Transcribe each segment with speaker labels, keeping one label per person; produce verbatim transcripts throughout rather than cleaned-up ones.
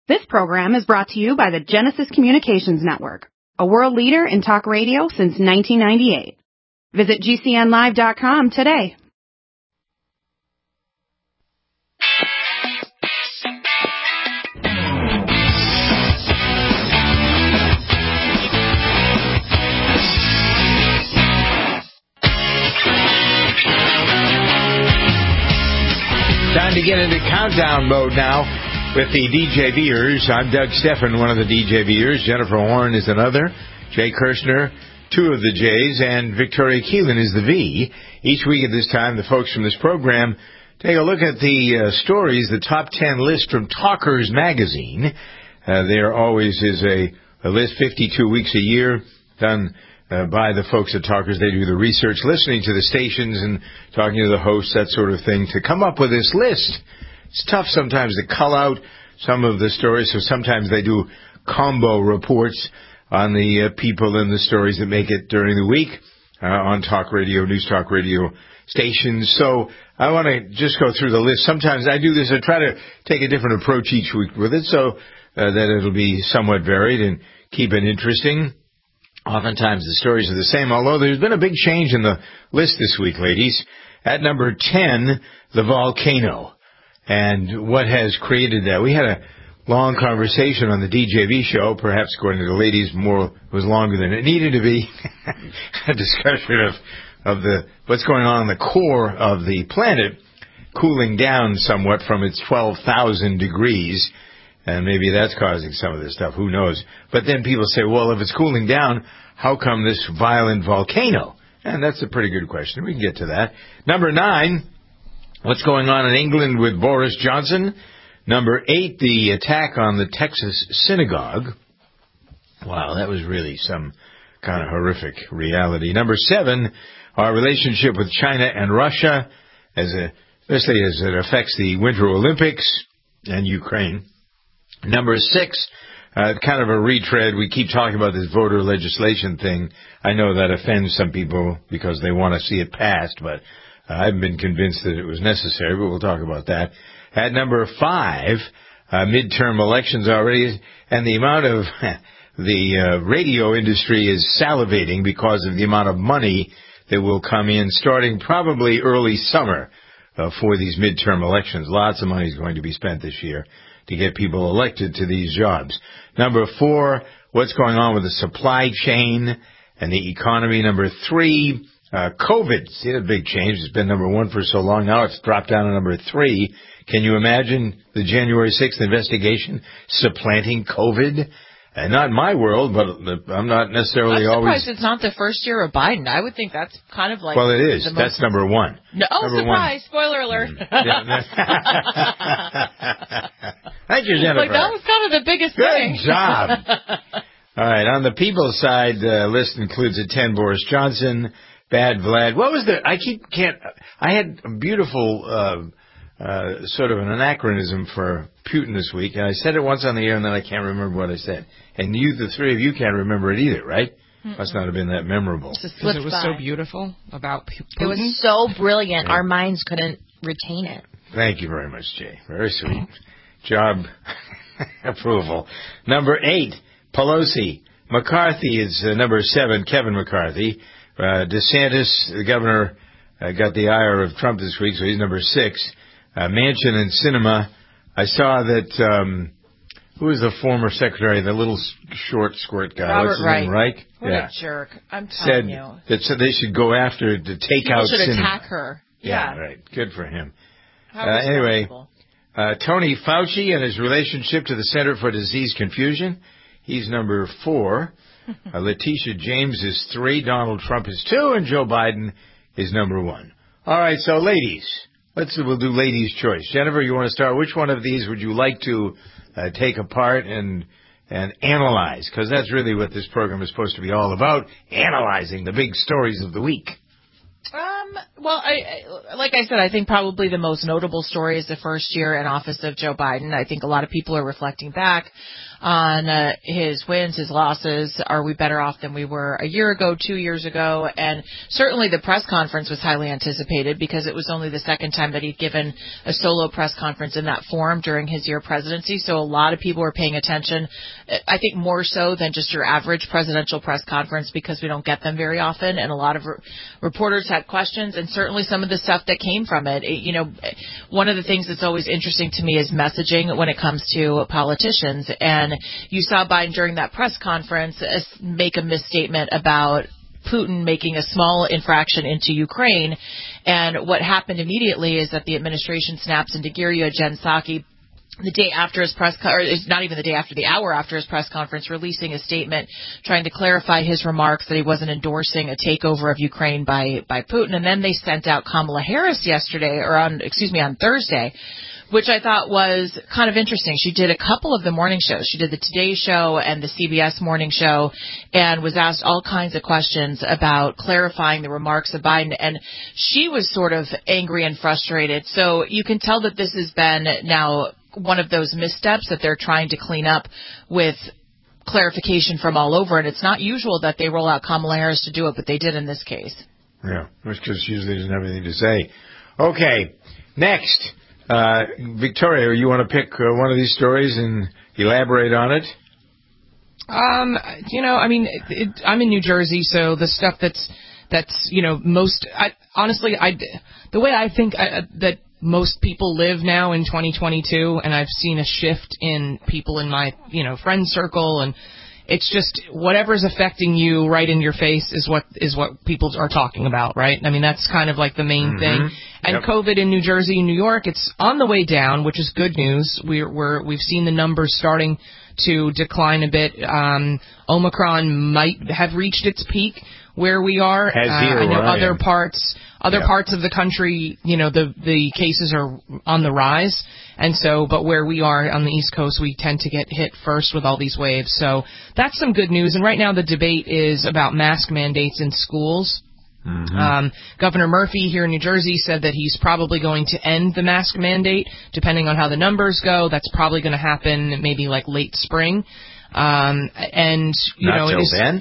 Speaker 1: This program is brought to you by the Genesis Communications Network, a world leader in talk radio since nineteen ninety-eight. Visit G C N live dot com today.
Speaker 2: Time to get into countdown mode now with the D J Viers. I'm Doug Steffen, one of the D J Viers. Jennifer Warren is another. Jay Kirshner, two of the J's. And Victoria Keelan is the V. Each week at this time, the folks from this program take a look at the uh, stories, the top ten list from Talkers Magazine. Uh, there always is a, a list, fifty-two weeks a year, done Uh, by the folks at Talkers. They do the research, listening to the stations and talking to the hosts, that sort of thing, to come up with this list. It's tough sometimes to cull out some of the stories, so sometimes they do combo reports on the uh, people and the stories that make it during the week uh, on talk radio, news talk radio stations. So I want to just go through the list. Sometimes I do this. I try to take a different approach each week with it so uh, that it'll be somewhat varied and keep it interesting. Oftentimes the stories are the same, although there's been a big change in the list this week, ladies. At number ten, the volcano. And what has created that? We had a long conversation on the D J V show, perhaps according to the ladies, more was longer than it needed to be. A discussion of, of the what's going on in the core of the planet, cooling down somewhat from its twelve thousand degrees. And maybe that's causing some of this stuff. Who knows? But then people say, well, if it's cooling down, how come this violent volcano? And that's a pretty good question. We can get to that. Number nine, what's going on in England with Boris Johnson? Number eight, the attack on the Texas synagogue. Wow, that was really some kind of horrific reality. Number seven, our relationship with China and Russia, as a, especially as it affects the Winter Olympics and Ukraine. Number six, uh, kind of a retread. We keep talking about this voter legislation thing. I know that offends some people because they want to see it passed, but uh, I haven't been convinced that it was necessary, but we'll talk about that. At number five, uh, midterm elections already, and the amount of the uh, radio industry is salivating because of the amount of money that will come in starting probably early summer uh, for these midterm elections. Lots of money is going to be spent this year to get people elected to these jobs. Number four, what's going on with the supply chain and the economy. Number three, uh, COVID. See that big change. It's been number one for so long. Now it's dropped down to number three. Can you imagine the January sixth investigation supplanting COVID? And not in my world, but I'm not necessarily
Speaker 3: I'm
Speaker 2: always...
Speaker 3: surprised it's not the first year of Biden. I would think that's kind of like...
Speaker 2: Well, it is.
Speaker 3: Most...
Speaker 2: That's number one.
Speaker 3: No, oh,
Speaker 2: number
Speaker 3: surprise.
Speaker 2: One.
Speaker 3: Spoiler alert.
Speaker 2: Thank you, Jennifer.
Speaker 3: Like, that was kind of the biggest
Speaker 2: Good
Speaker 3: thing.
Speaker 2: Good job. All right, on the people's side, the uh, list includes a ten, Boris Johnson, Bad Vlad. What was the... I keep... can't... I had a beautiful... Uh, Uh, sort of an anachronism for Putin this week, and I said it once on the air, and then I can't remember what I said. And you, the three of you, can't remember it either, right? Mm-mm. Must not have been that memorable.
Speaker 4: Because it was by. so beautiful about Putin.
Speaker 3: It was so brilliant, yeah. Our minds couldn't retain it.
Speaker 2: Thank you very much, Jay. Very sweet. Job approval. Number eight, Pelosi. McCarthy is uh, number seven, Kevin McCarthy. Uh, DeSantis, the governor, uh, got the ire of Trump this week, so he's number six. Uh, Manchin and Sinema. I saw that, um, who was the former secretary, the little short squirt guy?
Speaker 3: Robert
Speaker 2: What's his
Speaker 3: Reich.
Speaker 2: name, Reich?
Speaker 3: What
Speaker 2: yeah.
Speaker 3: a jerk. I'm
Speaker 2: said
Speaker 3: telling you.
Speaker 2: That said they should go after, to take
Speaker 3: People
Speaker 2: out
Speaker 3: should
Speaker 2: Sinema.
Speaker 3: attack her. Yeah.
Speaker 2: yeah, right. Good for him.
Speaker 3: How
Speaker 2: uh, anyway, uh, Tony Fauci and his relationship to the Center for Disease Confusion. He's number four. uh, Letitia James is three. Donald Trump is two. And Joe Biden is number one. All right, so ladies... Let's we'll do ladies' choice. Jennifer, you want to start? Which one of these would you like to uh, take apart and and analyze? Because that's really what this program is supposed to be all about, analyzing the big stories of the week.
Speaker 3: Um, well, I, I, like I said, I think probably the most notable story is the first year in office of Joe Biden. I think a lot of people are reflecting back on uh, his wins, his losses. Are we better off than we were a year ago, two years ago? And certainly the press conference was highly anticipated because it was only the second time that he'd given a solo press conference in that form during his year presidency. So a lot of people were paying attention, I think more so than just your average presidential press conference because we don't get them very often. And a lot of re- reporters had questions, and certainly some of the stuff that came from it. it. You know, one of the things that's always interesting to me is messaging when it comes to politicians. And you saw Biden during that press conference make a misstatement about Putin making a small infraction into Ukraine. And what happened immediately is that the administration snaps into gear. You had Jen Psaki the day after his press, co- or not even the day after, the hour after his press conference, releasing a statement trying to clarify his remarks that he wasn't endorsing a takeover of Ukraine by, by Putin. And then they sent out Kamala Harris yesterday, or on, excuse me, on Thursday, which I thought was kind of interesting. She did a couple of the morning shows. She did the Today Show and the C B S Morning Show and was asked all kinds of questions about clarifying the remarks of Biden. And she was sort of angry and frustrated. So you can tell that this has been now one of those missteps that they're trying to clean up with clarification from all over. And it's not usual that they roll out Kamala Harris to do it, but they did in this case.
Speaker 2: Yeah, because she usually doesn't have anything to say. Okay, next. Uh, Victoria, you want to pick uh, one of these stories and elaborate on it?
Speaker 4: Um, you know, I mean, it, it, I'm in New Jersey, so the stuff that's, that's, you know, most, I, honestly, I, the way I think I, that most people live now in twenty twenty-two, and I've seen a shift in people in my, you know, friend circle, and it's just whatever's affecting you right in your face is what is what people are talking about, right? I mean, that's kind of like the main mm-hmm. thing. And yep. COVID in New Jersey and New York, it's on the way down, which is good news. We're, we're we've seen the numbers starting to decline a bit. Um, Omicron might have reached its peak where we are.
Speaker 2: Has uh, here,
Speaker 4: I know
Speaker 2: right,
Speaker 4: other
Speaker 2: yeah.
Speaker 4: parts, other
Speaker 2: yeah.
Speaker 4: parts of the country, you know, the the cases are on the rise, and so, but where we are on the East Coast, we tend to get hit first with all these waves. So that's some good news. And right now, the debate is about mask mandates in schools. Mm-hmm. Um, Governor Murphy here in New Jersey said that he's probably going to end the mask mandate, depending on how the numbers go. That's probably going to happen maybe like late spring. Um, and you
Speaker 2: Not
Speaker 4: know,
Speaker 2: till
Speaker 4: it is.
Speaker 2: then?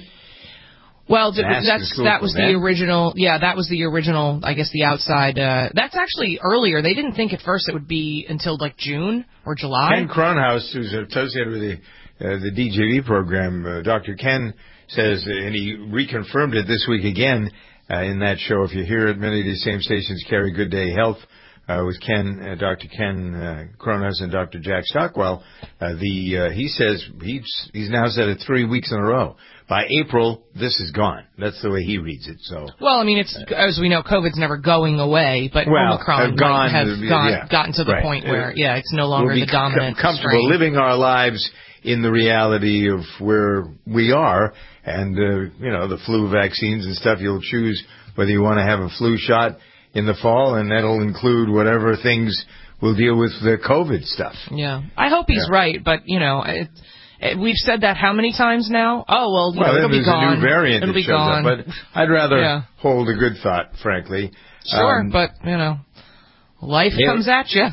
Speaker 4: Well, that's that was the original. Yeah, that was the original. I guess the outside. Uh, that's actually earlier. They didn't think at first it would be until like June or July.
Speaker 2: Ken Cronhaus, who's associated with the uh, the D J V program, uh, Doctor Ken says, and he reconfirmed it this week again uh, in that show. If you hear it, many of these same stations carry Good Day Health uh, with Ken, uh, Doctor Ken uh, Cronhaus and Doctor Jack Stockwell. Uh, the uh, he says he's he's now said it three weeks in a row. By April, this is gone. That's the way he reads it. So,
Speaker 4: well, I mean, it's uh, as we know, COVID's never going away, but
Speaker 2: well,
Speaker 4: Omicron
Speaker 2: gone,
Speaker 4: might have gone,
Speaker 2: yeah,
Speaker 4: gotten to the
Speaker 2: right.
Speaker 4: point where, yeah, it's no longer
Speaker 2: we'll be
Speaker 4: the dominant
Speaker 2: com- comfortable
Speaker 4: strain.
Speaker 2: living our lives in the reality of where we are, and uh, you know, the flu vaccines and stuff. You'll choose whether you want to have a flu shot in the fall, and that'll include whatever things will deal with the COVID stuff.
Speaker 4: Yeah, I hope he's yeah. right, but you know. It, We've said that how many times now? Oh, well, you
Speaker 2: well
Speaker 4: know, it'll be gone.
Speaker 2: A new variant
Speaker 4: it'll
Speaker 2: that
Speaker 4: be
Speaker 2: shows
Speaker 4: gone.
Speaker 2: Up, but I'd rather
Speaker 4: yeah.
Speaker 2: hold a good thought, frankly.
Speaker 4: Sure,
Speaker 2: um,
Speaker 4: but, you know, life
Speaker 2: yeah,
Speaker 4: comes at you.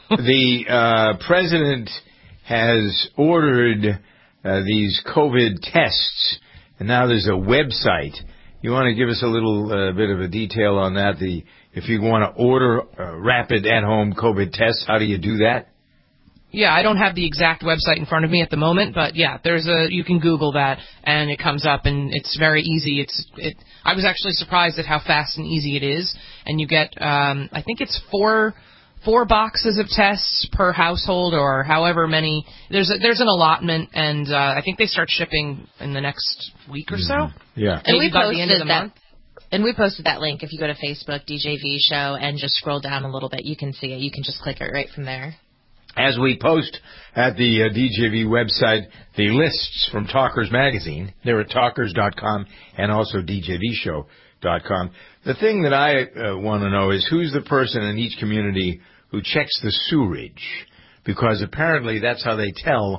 Speaker 2: The uh, president has ordered uh, these COVID tests, and now there's a website. You want to give us a little uh, bit of a detail on that? The If you want to order uh, rapid at-home COVID tests, how do you do that?
Speaker 4: Yeah, I don't have the exact website in front of me at the moment, but yeah, there's a you can Google that and it comes up and it's very easy. It's it. I was actually surprised at how fast and easy it is, and you get um, I think it's four four boxes of tests per household or however many. There's a, there's an allotment, and uh, I think they start shipping in the next week or so.
Speaker 2: Mm-hmm. Yeah,
Speaker 3: and
Speaker 4: maybe
Speaker 3: we
Speaker 4: by the end of the
Speaker 3: that.
Speaker 4: month.
Speaker 3: And we posted that link. If you go to Facebook, D J V Show, and just scroll down a little bit, you can see it. You can just click it right from there.
Speaker 2: As we post at the uh, D J V website, the lists from Talkers Magazine, they're at talkers dot com and also D J V show dot com. The thing that I uh, want to know is who's the person in each community who checks the sewerage, because apparently that's how they tell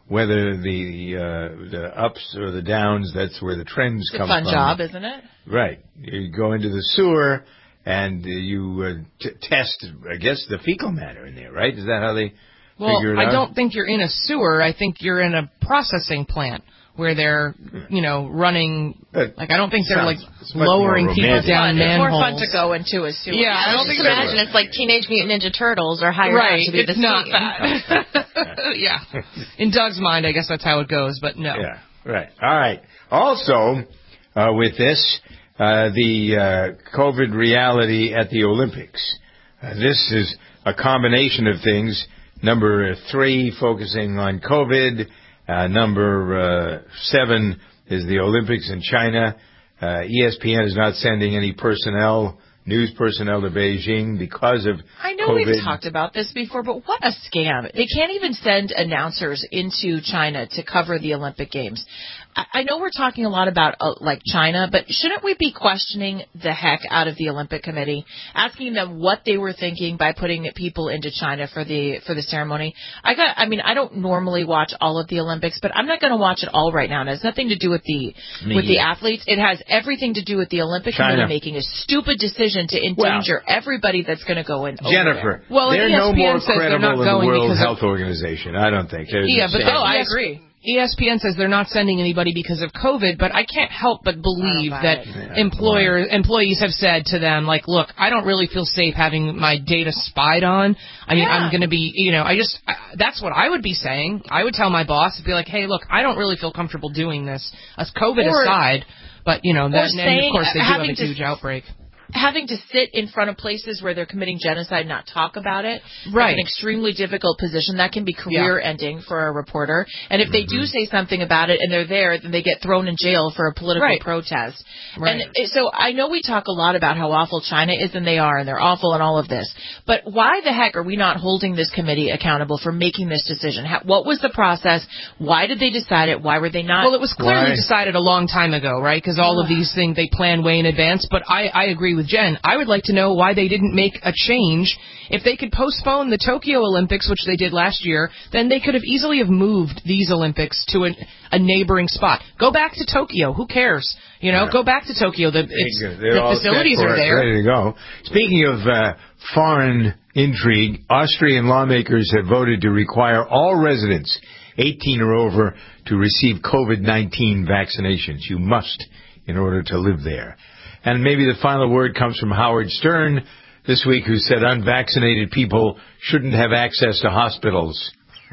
Speaker 2: whether the uh, the ups or the downs, that's where the trends
Speaker 3: It's
Speaker 2: come
Speaker 3: a fun
Speaker 2: from.
Speaker 3: job, isn't it?
Speaker 2: Right. You go into the sewer and uh, you uh, t- test, I guess, the fecal matter in there, right? Is that how they
Speaker 4: Well,
Speaker 2: figure it
Speaker 4: I
Speaker 2: out?
Speaker 4: don't think you're in a sewer. I think you're in a processing plant where they're, you know, running.
Speaker 2: But
Speaker 4: like I don't think they're like
Speaker 2: sounds much
Speaker 4: lowering
Speaker 2: more
Speaker 4: people
Speaker 2: romantic.
Speaker 4: down
Speaker 3: Fun. It's more
Speaker 4: manholes.
Speaker 3: fun to go into a sewer.
Speaker 4: Yeah, I don't
Speaker 5: Just
Speaker 4: think
Speaker 5: imagine it's like Teenage Mutant Ninja Turtles or hired
Speaker 4: Right,
Speaker 5: out to be
Speaker 4: it's
Speaker 5: the
Speaker 4: not
Speaker 5: scene.
Speaker 4: that. Yeah, in Doug's mind, I guess that's how it goes, but no.
Speaker 2: Yeah, right. All right. Also, uh, with this, uh, the uh, COVID reality at the Olympics. Uh, this is a combination of things. Number three, focusing on COVID. Uh, number uh, seven is the Olympics in China. Uh, E S P N is not sending any personnel, news personnel to Beijing because of
Speaker 3: I know
Speaker 2: COVID.
Speaker 3: we've talked about this before, but what a scam. They can't even send announcers into China to cover the Olympic Games. I, I know we're talking a lot about, uh, like, China, but shouldn't we be questioning the heck out of the Olympic Committee, asking them what they were thinking by putting people into China for the for the ceremony? I got. I mean, I don't normally watch all of the Olympics, but I'm not going to watch it all right now. And it has nothing to do with the
Speaker 2: Me
Speaker 3: with the
Speaker 2: either.
Speaker 3: athletes. It has everything to do with the Olympic
Speaker 2: China.
Speaker 3: Committee making a stupid decision to endanger everybody that's going to go in. over
Speaker 2: Jennifer,
Speaker 3: there.
Speaker 4: Well,
Speaker 2: they're
Speaker 4: E S P N
Speaker 2: no more
Speaker 4: says they're
Speaker 2: credible
Speaker 4: not
Speaker 2: than the
Speaker 4: going
Speaker 2: World
Speaker 4: because of-
Speaker 2: Health Organization. I don't think. They're
Speaker 4: Yeah,
Speaker 2: the
Speaker 4: but
Speaker 2: same.
Speaker 3: Oh, I
Speaker 4: E S
Speaker 3: agree.
Speaker 4: E S P N says they're not sending anybody because of COVID, but I can't help but believe
Speaker 3: buy
Speaker 4: that
Speaker 3: it.
Speaker 2: Yeah,
Speaker 4: employer employees have said to them, like, look, I don't really feel safe having my data spied on. I mean,
Speaker 3: Yeah.
Speaker 4: I'm going to be, you know, I just, I, that's what I would be saying. I would tell my boss, be like, hey, look, I don't really feel comfortable doing this, as COVID
Speaker 3: Or-
Speaker 4: aside. But, you know, then, then of
Speaker 3: saying-
Speaker 4: course, they do have
Speaker 3: having
Speaker 4: a
Speaker 3: to-
Speaker 4: huge outbreak.
Speaker 3: Having to sit in front of places where they're committing genocide and not talk about it
Speaker 4: Right.
Speaker 3: is an extremely difficult position. That can be career-ending for a reporter. And if they
Speaker 4: Mm-hmm.
Speaker 3: do say something about it and they're there, then they get thrown in jail for a political
Speaker 4: Right.
Speaker 3: protest.
Speaker 4: Right.
Speaker 3: And it- so I know we talk a lot about how awful China is, and they are, and they're awful and all of this. But why the heck are we not holding this committee accountable for making this decision? How, what was the process? Why did they decide it? Why were they not?
Speaker 4: Well, it was clearly
Speaker 2: Why?
Speaker 4: decided a long time ago, right? Because all of these things they plan way in advance. But I, I agree with Jen. I would like to know why they didn't make a change. If they could postpone the Tokyo Olympics, which they did last year, then they could have easily have moved these Olympics to a, a neighboring spot. Go back to Tokyo. Who cares? You know,
Speaker 2: Yeah.
Speaker 4: go back to Tokyo. The, it's,
Speaker 2: They're
Speaker 4: the
Speaker 2: all
Speaker 4: facilities
Speaker 2: set for
Speaker 4: are
Speaker 2: it,
Speaker 4: there.
Speaker 2: ready to go. Speaking of uh, foreign intrigue, Austrian lawmakers have voted to require all residents eighteen or over to receive COVID nineteen vaccinations. You must in order to live there. And maybe the final word comes from Howard Stern this week, who said unvaccinated people shouldn't have access to hospitals.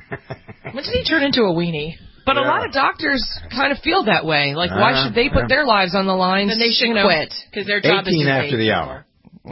Speaker 3: When did he turn into a weenie?
Speaker 4: But a
Speaker 2: Yeah.
Speaker 4: lot of doctors kind of feel that way. Like, why
Speaker 2: Uh,
Speaker 4: should they put
Speaker 2: yeah.
Speaker 4: their lives on the line?
Speaker 3: Then they should
Speaker 4: you know?
Speaker 3: quit because their job is
Speaker 2: eighteen
Speaker 3: to
Speaker 2: after
Speaker 3: save
Speaker 2: the
Speaker 3: people.
Speaker 2: hour.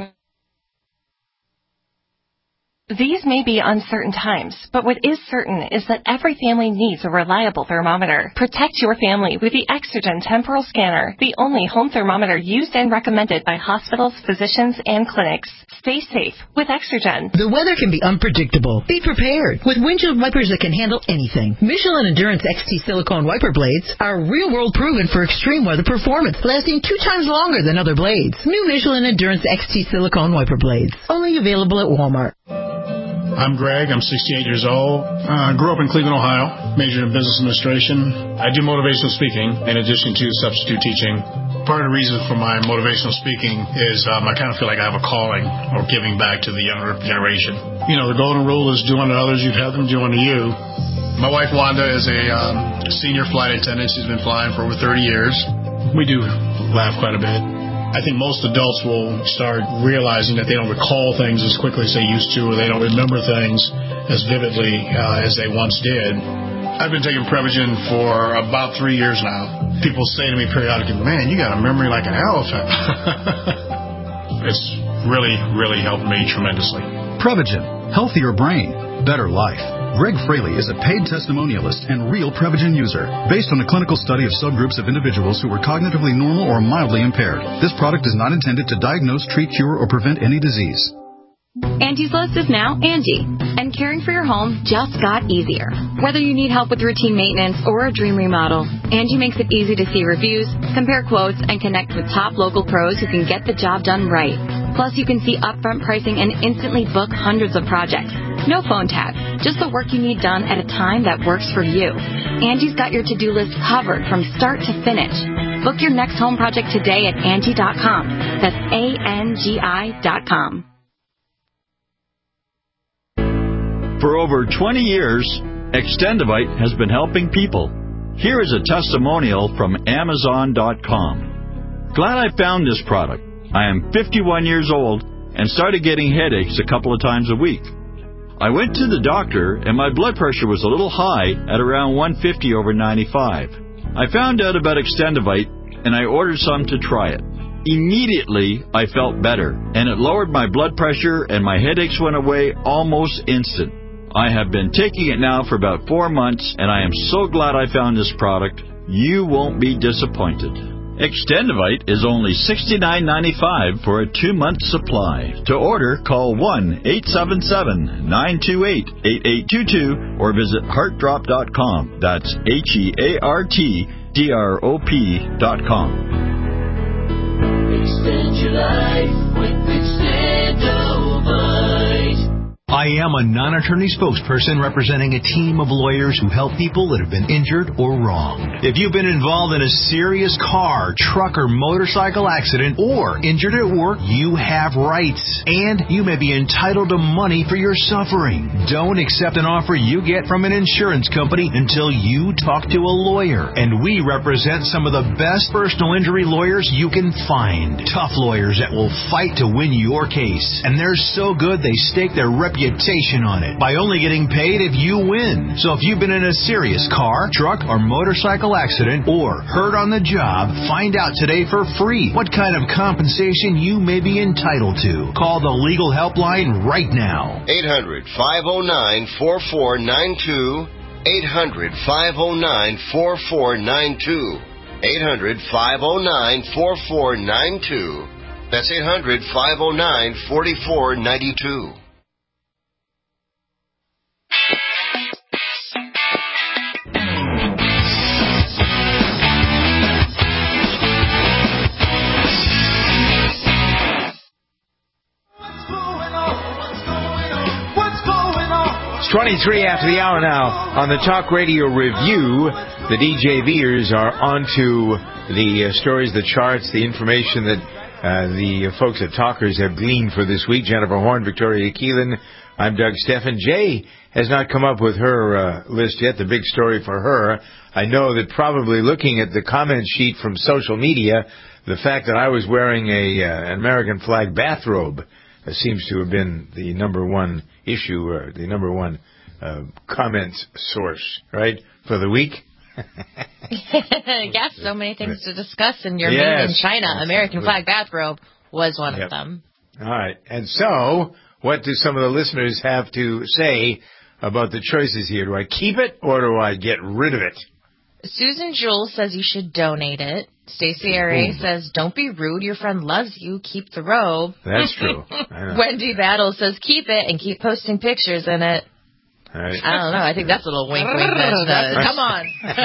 Speaker 6: These may be uncertain times, but what is certain is that every family needs a reliable thermometer. Protect your family with the Exergen Temporal Scanner, the only home thermometer used and recommended by hospitals, physicians, and clinics. Stay safe with Exergen.
Speaker 7: The weather can be unpredictable. Be prepared with windshield wipers that can handle anything. Michelin Endurance X T silicone wiper blades are real-world proven for extreme weather performance, lasting two times longer than other blades. New Michelin Endurance X T silicone wiper blades, only available at Walmart.
Speaker 8: I'm Greg. I'm sixty-eight years old. I uh, grew up in Cleveland, Ohio. Majored in business administration. I do motivational speaking in addition to substitute teaching. Part of the reason for my motivational speaking is um, I kind of feel like I have a calling or giving back to the younger generation. You know, the golden rule is do unto others, you'd have them do unto you. My wife, Wanda, is a um, senior flight attendant. She's been flying for over thirty years. We do laugh quite a bit. I think most adults will start realizing that they don't recall things as quickly as they used to, or they don't remember things as vividly uh, as they once did. I've been taking Prevagen for about three years now. People say to me periodically, man, you got a memory like an elephant. It's really, really helped me tremendously.
Speaker 9: Prevagen. Healthier brain. Better life. Greg Fraley is a paid testimonialist and real Prevagen user, based on a clinical study of subgroups of individuals who were cognitively normal or mildly impaired. This product is not intended to diagnose, treat, cure, or prevent any disease.
Speaker 10: Angie's List is now Angie, and caring for your home just got easier. Whether you need help with routine maintenance or a dream remodel, Angie makes it easy to see reviews, compare quotes, and connect with top local pros who can get the job done right. Plus, you can see upfront pricing and instantly book hundreds of projects. No phone tag, just the work you need done at a time that works for you. Angie's got your to-do list covered from start to finish. Book your next home project today at Angie dot com. That's A N G I dot com.
Speaker 11: For over twenty years, Extendivite has been helping people. Here is a testimonial from Amazon dot com. Glad I found this product. I am fifty-one years old and started getting headaches a couple of times a week. I went to the doctor and my blood pressure was a little high at around one fifty over ninety-five. I found out about Extendivite and I ordered some to try it. Immediately, I felt better and it lowered my blood pressure and my headaches went away almost instant. I have been taking it now for about four months and I am so glad I found this product. You won't be disappointed. Extendivite is only sixty-nine ninety-five for a two-month supply. To order, call one eight seven seven, nine two eight, eight eight two two or visit heart drop dot com. That's H E A R T D R O P dot com.
Speaker 12: Extend your life with Extendivite.
Speaker 13: I am a non-attorney spokesperson representing a team of lawyers who help people that have been injured or wronged. If you've been involved in a serious car, truck, or motorcycle accident or injured at work, you have rights, and you may be entitled to money for your suffering. Don't accept an offer you get from an insurance company until you talk to a lawyer, and we represent some of the best personal injury lawyers you can find. Tough lawyers that will fight to win your case, and they're so good they stake their reputation on it by only getting paid if you win. So if you've been in a serious car, truck, or motorcycle accident or hurt on the job, find out today for free what kind of compensation you may be entitled to. Call the legal helpline right now.
Speaker 14: eight hundred, five oh nine, four four nine two. eight hundred, five oh nine, four four nine two. eight hundred, five oh nine, four four nine two. That's eight hundred, five oh nine, four four nine two.
Speaker 2: It's twenty-three after the hour now. On the Talk Radio Review, the D J Viers are onto the uh, stories, the charts, the information that uh, the folks at Talkers have gleaned for this week. Jennifer Horn, Victoria Keelan. I'm Doug Steffen. Jay has not come up with her uh, list yet, the big story for her. I know that probably looking at the comment sheet from social media, the fact that I was wearing a uh, an American flag bathrobe uh, seems to have been the number one issue, or the number one uh, comments source, right, for the week.
Speaker 5: Yes, so many things to discuss in your
Speaker 2: yes.
Speaker 5: Made in China American flag bathrobe was one
Speaker 2: yep.
Speaker 5: of them.
Speaker 2: All right. And so, what do some of the listeners have to say about the choices here? Do I keep it or do I get rid of it?
Speaker 5: Susan Jewell says you should donate it. Stacey Arie says, don't be rude. Your friend loves you. Keep the robe.
Speaker 2: That's true. I know.
Speaker 5: Wendy Battle says, keep it and keep posting pictures in it.
Speaker 2: All right.
Speaker 5: I don't know. I think that's a little wink wink. Uh, come on.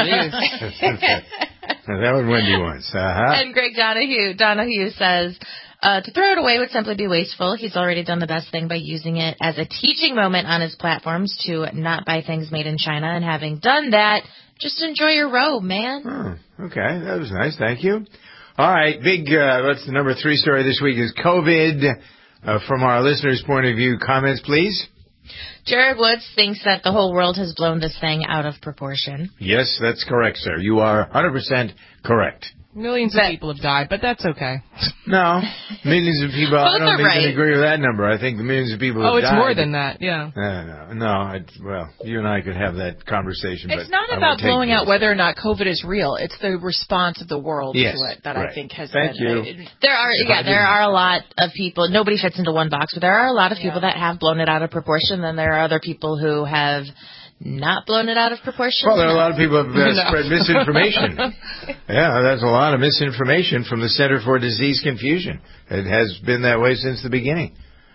Speaker 2: That was Wendy once. Uh-huh.
Speaker 5: And Greg Donahue, Donahue says, uh, to throw it away would simply be wasteful. He's already done the best thing by using it as a teaching moment on his platforms to not buy things made in China. And having done that, just enjoy your robe, man.
Speaker 2: Oh, okay. That was nice. Thank you. All right. Big, uh, what's the number three story this week is COVID. Uh, from our listeners' point of view, comments, please.
Speaker 5: Jared Woods thinks that the whole world has blown this thing out of proportion.
Speaker 2: Yes, that's correct, sir. You are one hundred percent correct.
Speaker 4: Millions of people have died, but that's okay.
Speaker 2: No, millions of people. I don't even
Speaker 5: right.
Speaker 2: agree with that number. I think the millions of people have
Speaker 4: Oh, it's
Speaker 2: died.
Speaker 4: more than that, yeah.
Speaker 2: No, no, no. I, well, you and I could have that conversation.
Speaker 3: It's
Speaker 2: but
Speaker 3: not
Speaker 2: I
Speaker 3: about
Speaker 2: won't take
Speaker 3: blowing
Speaker 2: this.
Speaker 3: out whether or not COVID is real. It's the response of the world
Speaker 2: yes,
Speaker 3: to it that
Speaker 2: right.
Speaker 3: I think has
Speaker 2: Thank
Speaker 3: been.
Speaker 2: you.
Speaker 5: There are,
Speaker 2: If
Speaker 5: yeah,
Speaker 2: I
Speaker 5: there are a lot of people. Nobody fits into one box, but there are a lot of people
Speaker 3: Yeah.
Speaker 5: that have blown it out of proportion. Then there are other people who have not blown it out of proportion.
Speaker 2: Well, there are a lot of people who have uh,
Speaker 5: No.
Speaker 2: spread misinformation. Yeah, that's a lot of misinformation from the Center for Disease Confusion. It has been that way since the beginning.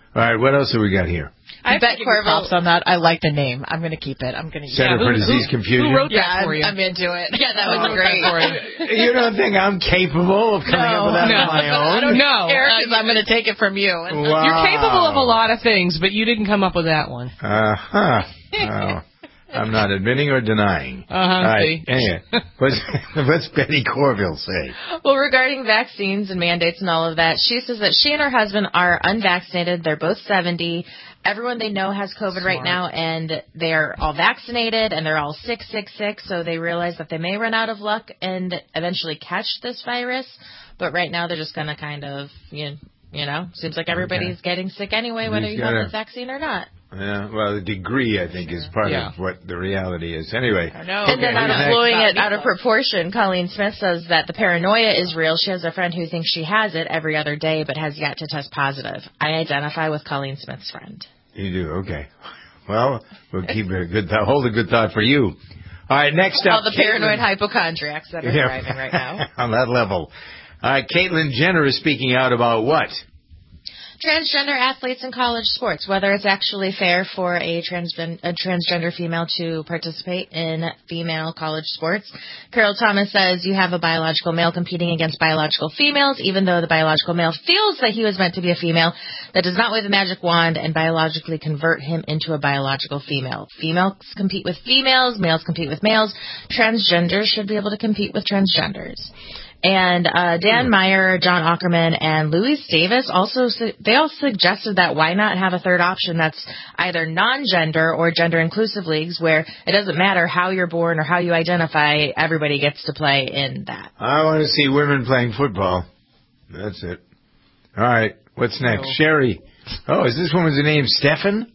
Speaker 2: All right, what else have we got here?
Speaker 3: I bet Corville on that. I like the name. I'm going to keep it. I'm going to use
Speaker 2: Center
Speaker 3: it.
Speaker 2: for Disease
Speaker 3: who,
Speaker 2: Confusion.
Speaker 3: Who wrote
Speaker 4: yeah,
Speaker 3: that
Speaker 4: for
Speaker 3: I'm,
Speaker 4: you?
Speaker 3: I'm into it.
Speaker 5: Yeah, that was
Speaker 3: Who wrote
Speaker 5: great.
Speaker 3: that for you?
Speaker 2: You don't think I'm capable of coming
Speaker 3: No,
Speaker 2: up with that
Speaker 3: no,
Speaker 2: on my own?
Speaker 3: I don't
Speaker 4: No.
Speaker 3: care because I'm going to take it from you. And
Speaker 2: Wow.
Speaker 4: You're capable of a lot of things, but you didn't come up with that one.
Speaker 2: Uh-huh. Oh, I'm not admitting or denying.
Speaker 4: Uh-huh,
Speaker 2: All right,
Speaker 4: see.
Speaker 2: anyway, what's, what's Betty Corville say?
Speaker 5: Well, regarding vaccines and mandates and all of that, she says that she and her husband are unvaccinated. They're both seventy. Everyone they know has COVID right now, and they're all vaccinated, and they're all sick, sick, sick. So they realize that they may run out of luck and eventually catch this virus. But right now they're just going to kind of, you you know, seems like everybody's
Speaker 2: Okay.
Speaker 5: getting sick anyway, whether
Speaker 2: He's
Speaker 5: you have
Speaker 2: gotta-
Speaker 5: the vaccine or not.
Speaker 2: Yeah, well, the degree, I think, is part
Speaker 4: Yeah.
Speaker 2: of what the reality is. Anyway.
Speaker 3: I know.
Speaker 5: And then
Speaker 2: Okay,
Speaker 5: out of
Speaker 2: next.
Speaker 5: blowing it out of proportion, Colleen Smith says that the paranoia is real. She has a friend who thinks she has it every other day but has yet to test positive. I identify with Colleen Smith's friend.
Speaker 2: You do, okay. Well, we'll keep a good thought, hold a good thought for you. All right, next up.
Speaker 5: All the paranoid
Speaker 2: Caitlin-
Speaker 5: hypochondriacs that are
Speaker 2: Yeah.
Speaker 5: thriving right now.
Speaker 2: On that level. All right, Caitlyn Jenner is speaking out about what?
Speaker 5: Transgender athletes in college sports, whether it's actually fair for a, transgen- a transgender female to participate in female college sports. Carol Thomas says you have a biological male competing against biological females, even though the biological male feels that he was meant to be a female. That does not wave a magic wand and biologically convert him into a biological female. Females compete with females, males compete with males. Transgenders should be able to compete with transgenders. And uh, Dan Meyer, John Ackerman, and Louise Davis also su- they all suggested that why not have a third option that's either non-gender or gender-inclusive leagues where it doesn't matter how you're born or how you identify, everybody gets to play in that.
Speaker 2: I want to see women playing football. That's it. All right, what's next?
Speaker 4: No.
Speaker 2: Sherry. Oh, is this woman's name Stefan?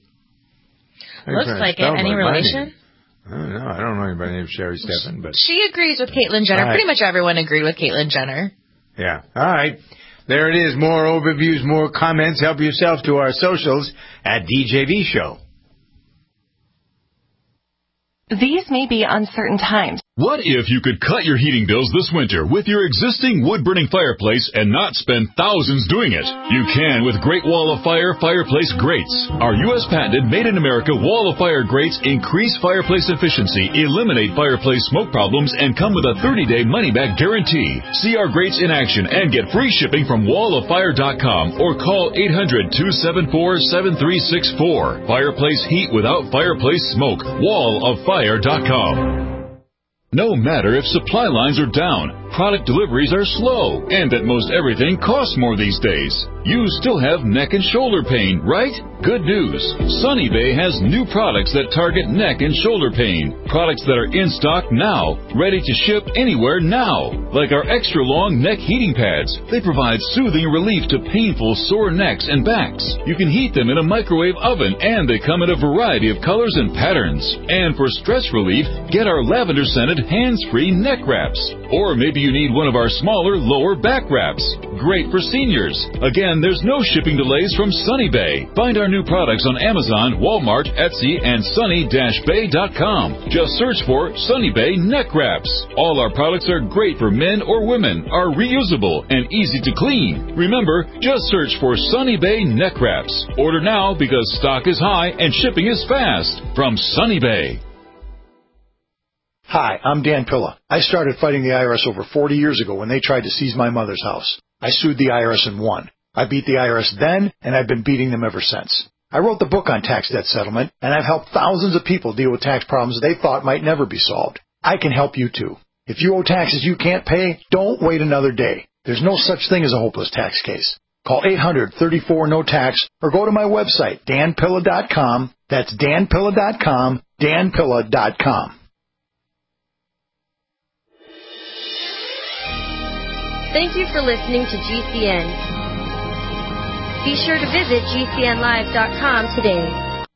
Speaker 5: Looks like it. Any relation?
Speaker 2: I don't know. I don't know anybody named Sherry Stefan, but
Speaker 5: She agrees with Caitlyn Jenner.
Speaker 2: All right.
Speaker 5: Pretty much everyone agreed with Caitlyn Jenner.
Speaker 2: yeah. All right. There it is. More overviews, more comments. Help yourself to our socials at D J V Show.
Speaker 6: These may be uncertain times.
Speaker 15: What if you could cut your heating bills this winter with your existing wood-burning fireplace and not spend thousands doing it? You can with Great Wall of Fire Fireplace Grates. Our U S patented made-in-America Wall of Fire grates increase fireplace efficiency, eliminate fireplace smoke problems, and come with a thirty-day money-back guarantee. See our grates in action and get free shipping from wall of fire dot com or call eight hundred, two seven four, seven three six four. Fireplace heat without fireplace smoke. wall of fire dot com. No matter if supply lines are down, product deliveries are slow, and that most everything costs more these days, you still have neck and shoulder pain, right? Good news. Sunny Bay has new products that target neck and shoulder pain. Products that are in stock now, ready to ship anywhere now. Like our extra long neck heating pads. They provide soothing relief to painful sore necks and backs. You can heat them in a microwave oven, and they come in a variety of colors and patterns. And for stress relief, get our lavender scented hands-free neck wraps. Or maybe you need one of our smaller lower back wraps. Great for seniors. Again, there's no shipping delays from Sunny Bay. Find our new products on Amazon, Walmart, Etsy, and sunny dash bay dot com. Just search for Sunny Bay neck wraps. All our products are great for men or women, are reusable, and easy to clean. Remember, just search for Sunny Bay neck wraps. Order now because stock is high and shipping is fast. From Sunny Bay.
Speaker 16: Hi, I'm Dan Pilla. I started fighting the I R S over forty years ago when they tried to seize my mother's house. I sued the I R S and won. I beat the I R S then, and I've been beating them ever since. I wrote the book on tax debt settlement, and I've helped thousands of people deal with tax problems they thought might never be solved. I can help you too. If you owe taxes you can't pay, don't wait another day. There's no such thing as a hopeless tax case. Call eight hundred, thirty-four, no tax or go to my website, dan pilla dot com. That's dan pilla dot com, dan pilla dot com.
Speaker 17: Thank you for listening to G C N. Be sure to visit G C N live dot com today.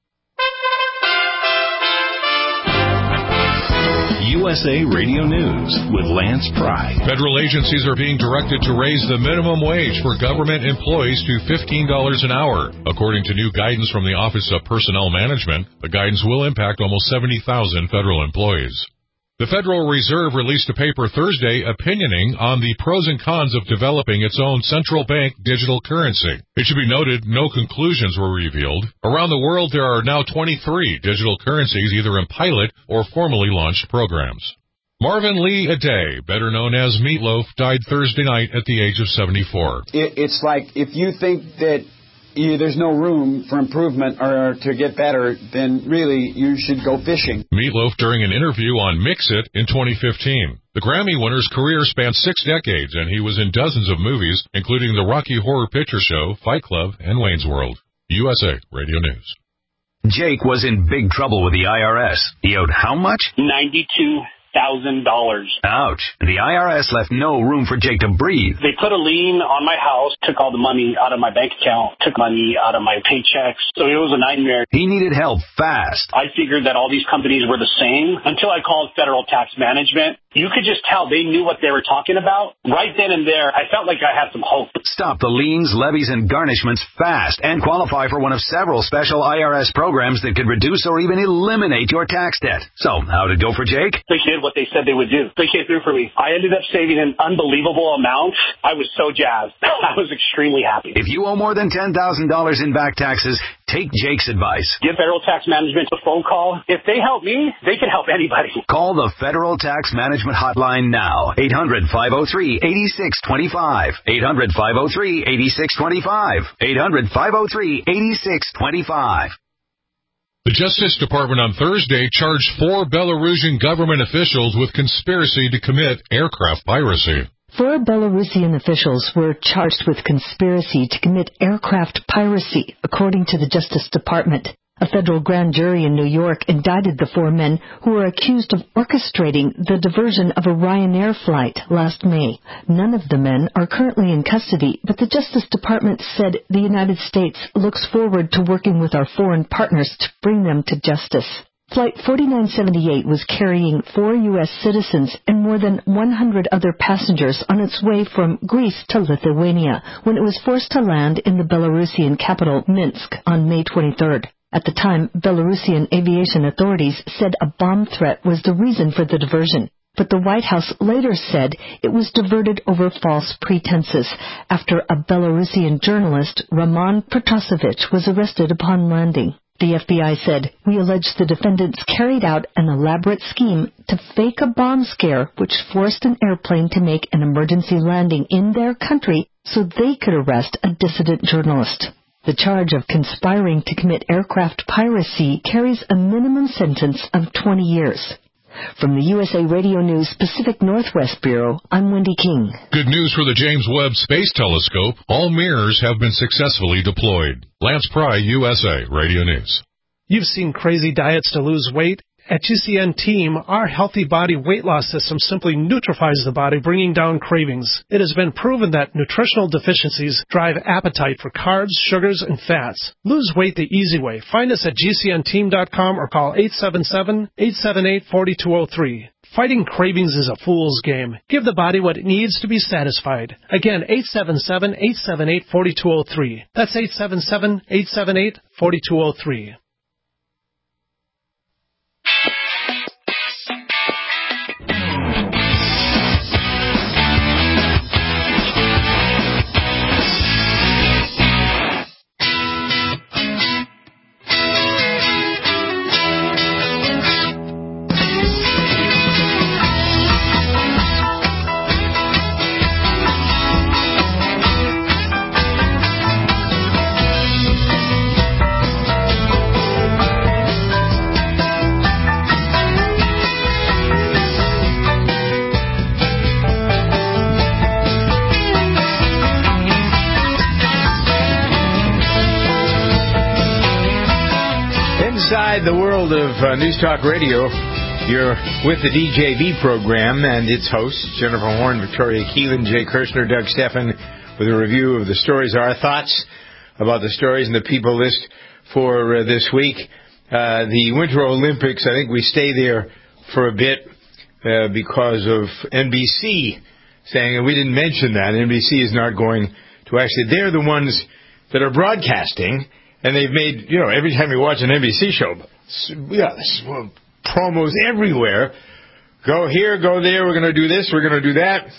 Speaker 18: U S A Radio News with Lance Pry.
Speaker 19: Federal agencies are being directed to raise the minimum wage for government employees to fifteen dollars an hour. According to new guidance from the Office of Personnel Management, the guidance will impact almost seventy thousand federal employees. The Federal Reserve released a paper Thursday opinioning on the pros and cons of developing its own central bank digital currency. It should be noted no conclusions were revealed. Around the world, there are now twenty-three digital currencies either in pilot or formally launched programs. Marvin Lee Aday, better known as Meatloaf, died Thursday night at the age of seventy-four.
Speaker 20: It, it's like if you think that you, there's no room for improvement or to get better, then really you should go fishing.
Speaker 19: Meatloaf during an interview on Mix It in twenty fifteen. The Grammy winner's career spanned six decades, and he was in dozens of movies, including the Rocky Horror Picture Show, Fight Club, and Wayne's World. U S A Radio News.
Speaker 21: Jake was in big trouble with the I R S. He owed how much?
Speaker 22: ninety-two thousand dollars.
Speaker 21: Ouch. The I R S left no room for Jake to breathe.
Speaker 22: They put a lien on my house, took all the money out of my bank account, took money out of my paychecks. So it was a nightmare.
Speaker 21: He needed help fast.
Speaker 22: I figured that all these companies were the same until I called Federal Tax Management. You could just tell they knew what they were talking about. Right then and there, I felt like I had some hope.
Speaker 21: Stop the liens, levies, and garnishments fast and qualify for one of several special I R S programs that could reduce or even eliminate your tax debt. So, how'd it go for Jake?
Speaker 22: They did what they said they would do. They came through for me. I ended up saving an unbelievable amount. I was so jazzed. I was extremely happy.
Speaker 21: If you owe more than ten thousand dollars in back taxes, take Jake's advice.
Speaker 22: Give Federal Tax Management a phone call. If they help me, they can help anybody.
Speaker 21: Call the Federal Tax Management Hotline now. eight hundred, five oh three, eight six two five. eight hundred, five oh three, eight six two five. eight hundred, five oh three, eight six two five.
Speaker 19: The Justice Department on Thursday charged four Belarusian government officials with conspiracy to commit aircraft piracy.
Speaker 23: Four Belarusian officials were charged with conspiracy to commit aircraft piracy, according to the Justice Department. A federal grand jury in New York indicted the four men who were accused of orchestrating the diversion of a Ryanair flight last May. None of the men are currently in custody, but the Justice Department said the United States looks forward to working with our foreign partners to bring them to justice. Flight forty-nine seventy-eight was carrying four U S citizens and more than one hundred other passengers on its way from Greece to Lithuania when it was forced to land in the Belarusian capital, Minsk, on May twenty-third. At the time, Belarusian aviation authorities said a bomb threat was the reason for the diversion. But the White House later said it was diverted over false pretenses after a Belarusian journalist, Roman Protasevich, was arrested upon landing. The F B I said, "We allege the defendants carried out an elaborate scheme to fake a bomb scare which forced an airplane to make an emergency landing in their country so they could arrest a dissident journalist." The charge of conspiring to commit aircraft piracy carries a minimum sentence of twenty years. From the U S A Radio News Pacific Northwest Bureau, I'm Wendy King.
Speaker 19: Good news for the James Webb Space Telescope. All mirrors have been successfully deployed. Lance Pry, U S A Radio News.
Speaker 24: You've seen crazy diets to lose weight. At G C N Team, our healthy body weight loss system simply neutralizes the body, bringing down cravings. It has been proven that nutritional deficiencies drive appetite for carbs, sugars, and fats. Lose weight the easy way. Find us at G C N team dot com or call eight seven seven, eight seven eight, four two zero three. Fighting cravings is a fool's game. Give the body what it needs to be satisfied. Again, eight seven seven, eight seven eight, four two zero three. That's eight seven seven, eight seven eight, four two zero three.
Speaker 2: Inside the world of uh, News Talk Radio, you're with the D J V program and its hosts, Jennifer Horn, Victoria Keelan, Jay Kirshner, Doug Steffen, with a review of the stories, our thoughts about the stories and the people list for uh, this week. Uh, the Winter Olympics, I think we stay there for a bit uh, because of N B C saying, and we didn't mention that, N B C is not going to actually, they're the ones that are broadcasting. And they've made, you know, every time you watch an N B C show, yeah, well, promos everywhere go here, go there, we're going to do this, we're going to do that.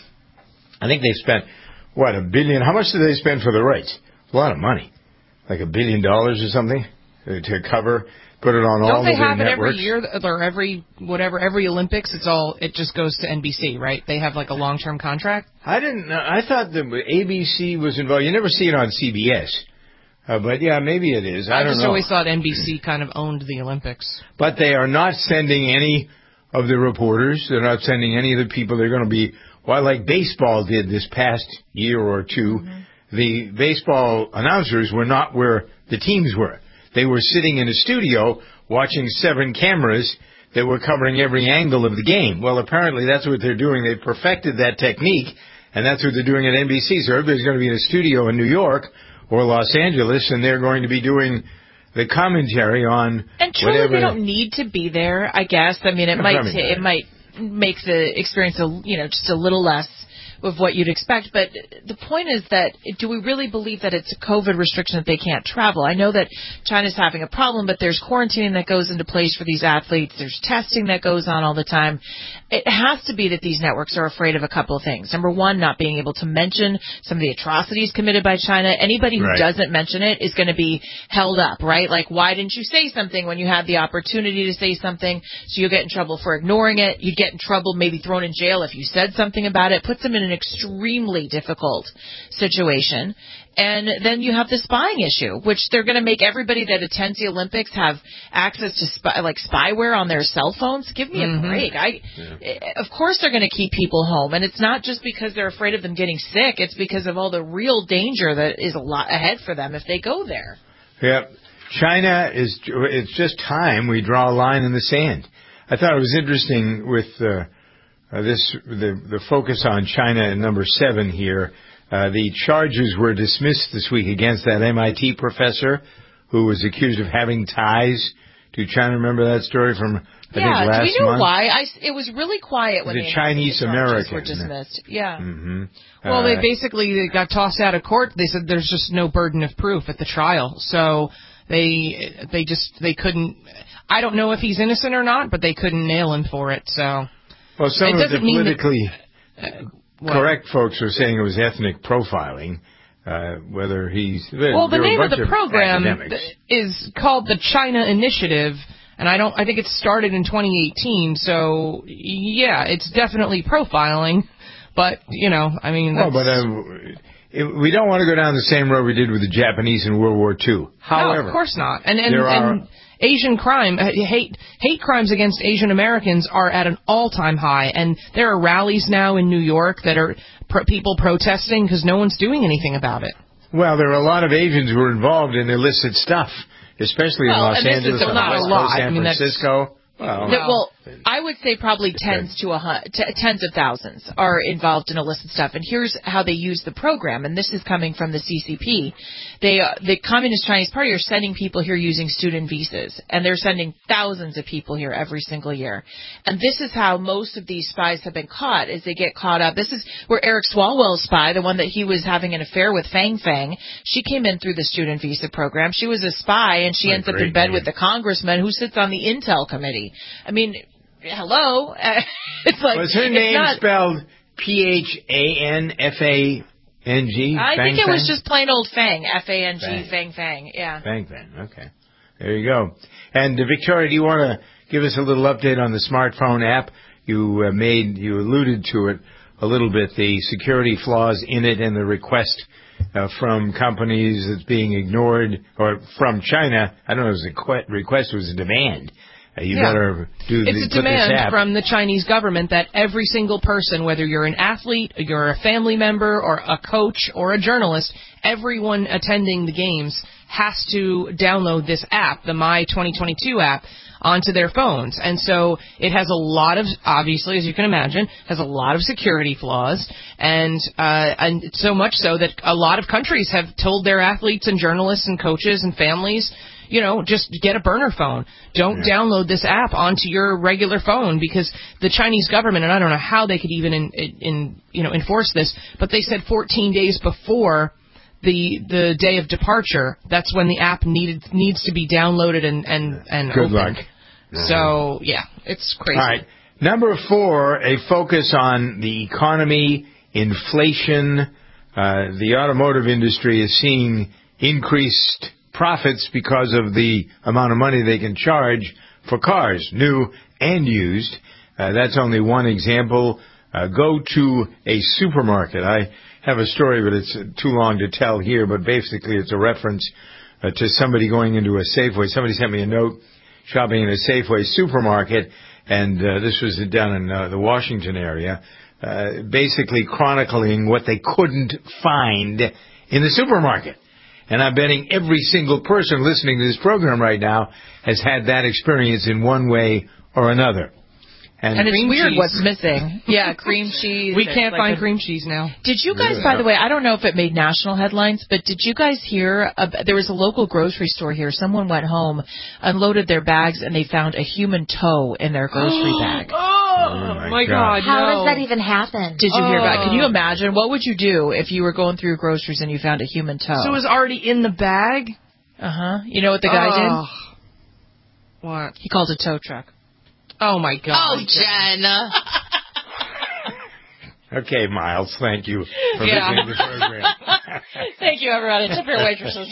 Speaker 2: I think they spent, what, a billion? How much did they spend for the rights? A lot of money. Like a billion dollars or something to cover, put it on
Speaker 4: Don't
Speaker 2: all of
Speaker 4: they
Speaker 2: their
Speaker 4: have it
Speaker 2: networks.
Speaker 4: every year or every whatever every Olympics? It's all it just goes to N B C, right? They have like a long term contract.
Speaker 2: I didn't know. I thought the A B C was involved. You never see it on C B S. Uh, but yeah, maybe it is. I,
Speaker 4: I
Speaker 2: don't
Speaker 4: just
Speaker 2: know.
Speaker 4: always thought N B C kind of owned the Olympics.
Speaker 2: But they are not sending any of the reporters. They're not sending any of the people. They're going to be, well, like baseball did this past year or two. Mm-hmm. The baseball announcers were not where the teams were. They were sitting in a studio watching seven cameras that were covering every angle of the game. Well, apparently that's what they're doing. They've perfected that technique, and that's what they're doing at N B C. So everybody's going to be in a studio in New York or Los Angeles, and they're going to be doing the commentary on
Speaker 3: and truly
Speaker 2: whatever.
Speaker 3: They don't need to be there, I guess. I mean, it might
Speaker 2: t-
Speaker 3: it might make the experience, a, you know, just a little less of what you'd expect. But the point is that, do we really believe that it's a COVID restriction that they can't travel? I know that China's having a problem, but there's quarantining that goes into place for these athletes. There's testing that goes on all the time. It has to be that these networks are afraid of a couple of things. Number one, not being able to mention some of the atrocities committed by China. Anybody who
Speaker 2: right.
Speaker 3: doesn't mention it is going to be held up, right? Like, why didn't you say something when you had the opportunity to say something? So you'll get in trouble for ignoring it. You'd get in trouble, maybe thrown in jail if you said something about it. Puts them in an extremely difficult situation. And then you have the spying issue, which they're going to make everybody that attends the Olympics have access to spy, like spyware on their cell phones. Give me
Speaker 4: mm-hmm.
Speaker 3: a break. I, yeah. Of course they're going to keep people home, and it's not just because they're afraid of them getting sick. It's because of all the real danger that is a lot ahead for them if they go there.
Speaker 2: Yeah, China is. It's just time we draw a line in the sand. I thought it was interesting with uh, uh, this the the focus on China at number seven here. Uh, the charges were dismissed this week against that M I T professor who was accused of having ties to China. Remember that story from, I
Speaker 3: yeah,
Speaker 2: think, last month?
Speaker 3: do we know month? why? I, it was really quiet when
Speaker 2: the,
Speaker 3: the
Speaker 2: Chinese American
Speaker 3: were dismissed. Yeah.
Speaker 2: Mm-hmm.
Speaker 4: Well,
Speaker 2: uh,
Speaker 4: they basically they got tossed out of court. They said there's just no burden of proof at the trial, so they they just they couldn't. I don't know if he's innocent or not, but they couldn't nail him for it. So.
Speaker 2: Well, some
Speaker 4: it
Speaker 2: of the politically.
Speaker 4: That, uh,
Speaker 2: Well, correct folks are saying it was ethnic profiling, uh, whether he's...
Speaker 4: Well, the name of the
Speaker 2: of
Speaker 4: program
Speaker 2: academics.
Speaker 4: is called the China Initiative, and I don't. I think it started in twenty eighteen, so, yeah, it's definitely profiling, but, you know, I mean... That's,
Speaker 2: well, but uh, it, we don't want to go down the same road we did with the Japanese in World War Two. However...
Speaker 4: No, of course not. And, and,
Speaker 2: there are,
Speaker 4: and Asian crime, hate hate crimes against Asian Americans are at an all-time high, and there are rallies now in New York that are pro- people protesting because no one's doing anything about it.
Speaker 2: Well, there are a lot of Asians who are involved in illicit stuff, especially
Speaker 3: well,
Speaker 2: in Los Angeles,
Speaker 3: and
Speaker 2: West Coast, San
Speaker 4: I mean,
Speaker 2: Francisco. Well,
Speaker 3: no, well, I would say probably tens to a hun- t- tens of thousands are involved in illicit stuff. And here's how they use the program. And this is coming from the C C P. They, uh, the Communist Chinese Party are sending people here using student visas, and they're sending thousands of people here every single year. And this is how most of these spies have been caught, is they get caught up. This is where Eric Swalwell's spy, the one that he was having an affair with, Fang Fang, she came in through the student visa program. She was a spy, and she
Speaker 2: what
Speaker 3: ends up in bed
Speaker 2: name.
Speaker 3: with the congressman who sits on the Intel committee. I mean, hello. It's like,
Speaker 2: was her
Speaker 3: it's
Speaker 2: name
Speaker 3: not,
Speaker 2: spelled P H A N F A N G?
Speaker 3: I
Speaker 2: Fang
Speaker 3: think it
Speaker 2: Fang?
Speaker 3: was just plain old Fang, F A N G,
Speaker 2: Fang.
Speaker 3: Fang Fang. Yeah.
Speaker 2: Fang Fang. Okay, there you go. And uh, Victoria, do you want to give us a little update on the smartphone app? You uh, made, you alluded to it a little bit, the security flaws in it and the request uh, from companies that's being ignored, or from China. I don't know if it was a request, it was a demand. Uh, you
Speaker 4: yeah.
Speaker 2: better do
Speaker 4: It's
Speaker 2: the,
Speaker 4: a
Speaker 2: put
Speaker 4: demand
Speaker 2: this app.
Speaker 4: from the Chinese government that every single person, whether you're an athlete, you're a family member, or a coach, or a journalist, everyone attending the games has to download this app, the My twenty twenty-two app, onto their phones. And so it has a lot of, obviously, as you can imagine, has a lot of security flaws, and uh, and so much so that a lot of countries have told their athletes and journalists and coaches and families, you know, just get a burner phone. Don't yeah. download this app onto your regular phone, because the Chinese government, and I don't know how they could even in, in you know enforce this, but they said fourteen days before the the day of departure, that's when the app needed needs to be downloaded and and and
Speaker 2: Good
Speaker 4: opened.
Speaker 2: luck.
Speaker 4: So yeah, it's crazy.
Speaker 2: All right, Number four, a focus on the economy, inflation. Uh, the automotive industry is seeing increased profits because of the amount of money they can charge for cars, new and used. Uh, that's only one example. Uh, go to a supermarket. I have a story, but it's too long to tell here, but basically it's a reference uh, to somebody going into a Safeway. Somebody sent me a note shopping in a Safeway supermarket, and uh, this was down in uh, the Washington area, uh, basically chronicling what they couldn't find in the supermarket. And I'm betting every single person listening to this program right now has had that experience in one way or another.
Speaker 3: And, and it's weird cheese. What's missing. Yeah, cream cheese.
Speaker 4: We can't
Speaker 3: like
Speaker 4: find
Speaker 3: a,
Speaker 4: cream cheese now.
Speaker 3: Did you guys, yeah. by the way, I don't know if it made national headlines, but did you guys hear, uh, there was a local grocery store here. Someone went home, unloaded their bags, and they found a human toe in their grocery bag.
Speaker 4: Oh, oh my, my God. God
Speaker 5: How
Speaker 4: no.
Speaker 5: does that even happen?
Speaker 3: Did you
Speaker 4: oh.
Speaker 3: hear about it? Can you imagine? What would you do if you were going through groceries and you found a human toe?
Speaker 4: So it was already in the bag?
Speaker 3: Uh-huh. You know what the guy
Speaker 4: oh.
Speaker 3: did?
Speaker 4: What?
Speaker 3: He called a tow truck.
Speaker 4: Oh, my God.
Speaker 5: Oh, Jen.
Speaker 2: Okay, Miles, thank you for
Speaker 3: yeah.
Speaker 2: listening to the program.
Speaker 3: Thank you, everybody. Tip your waitresses.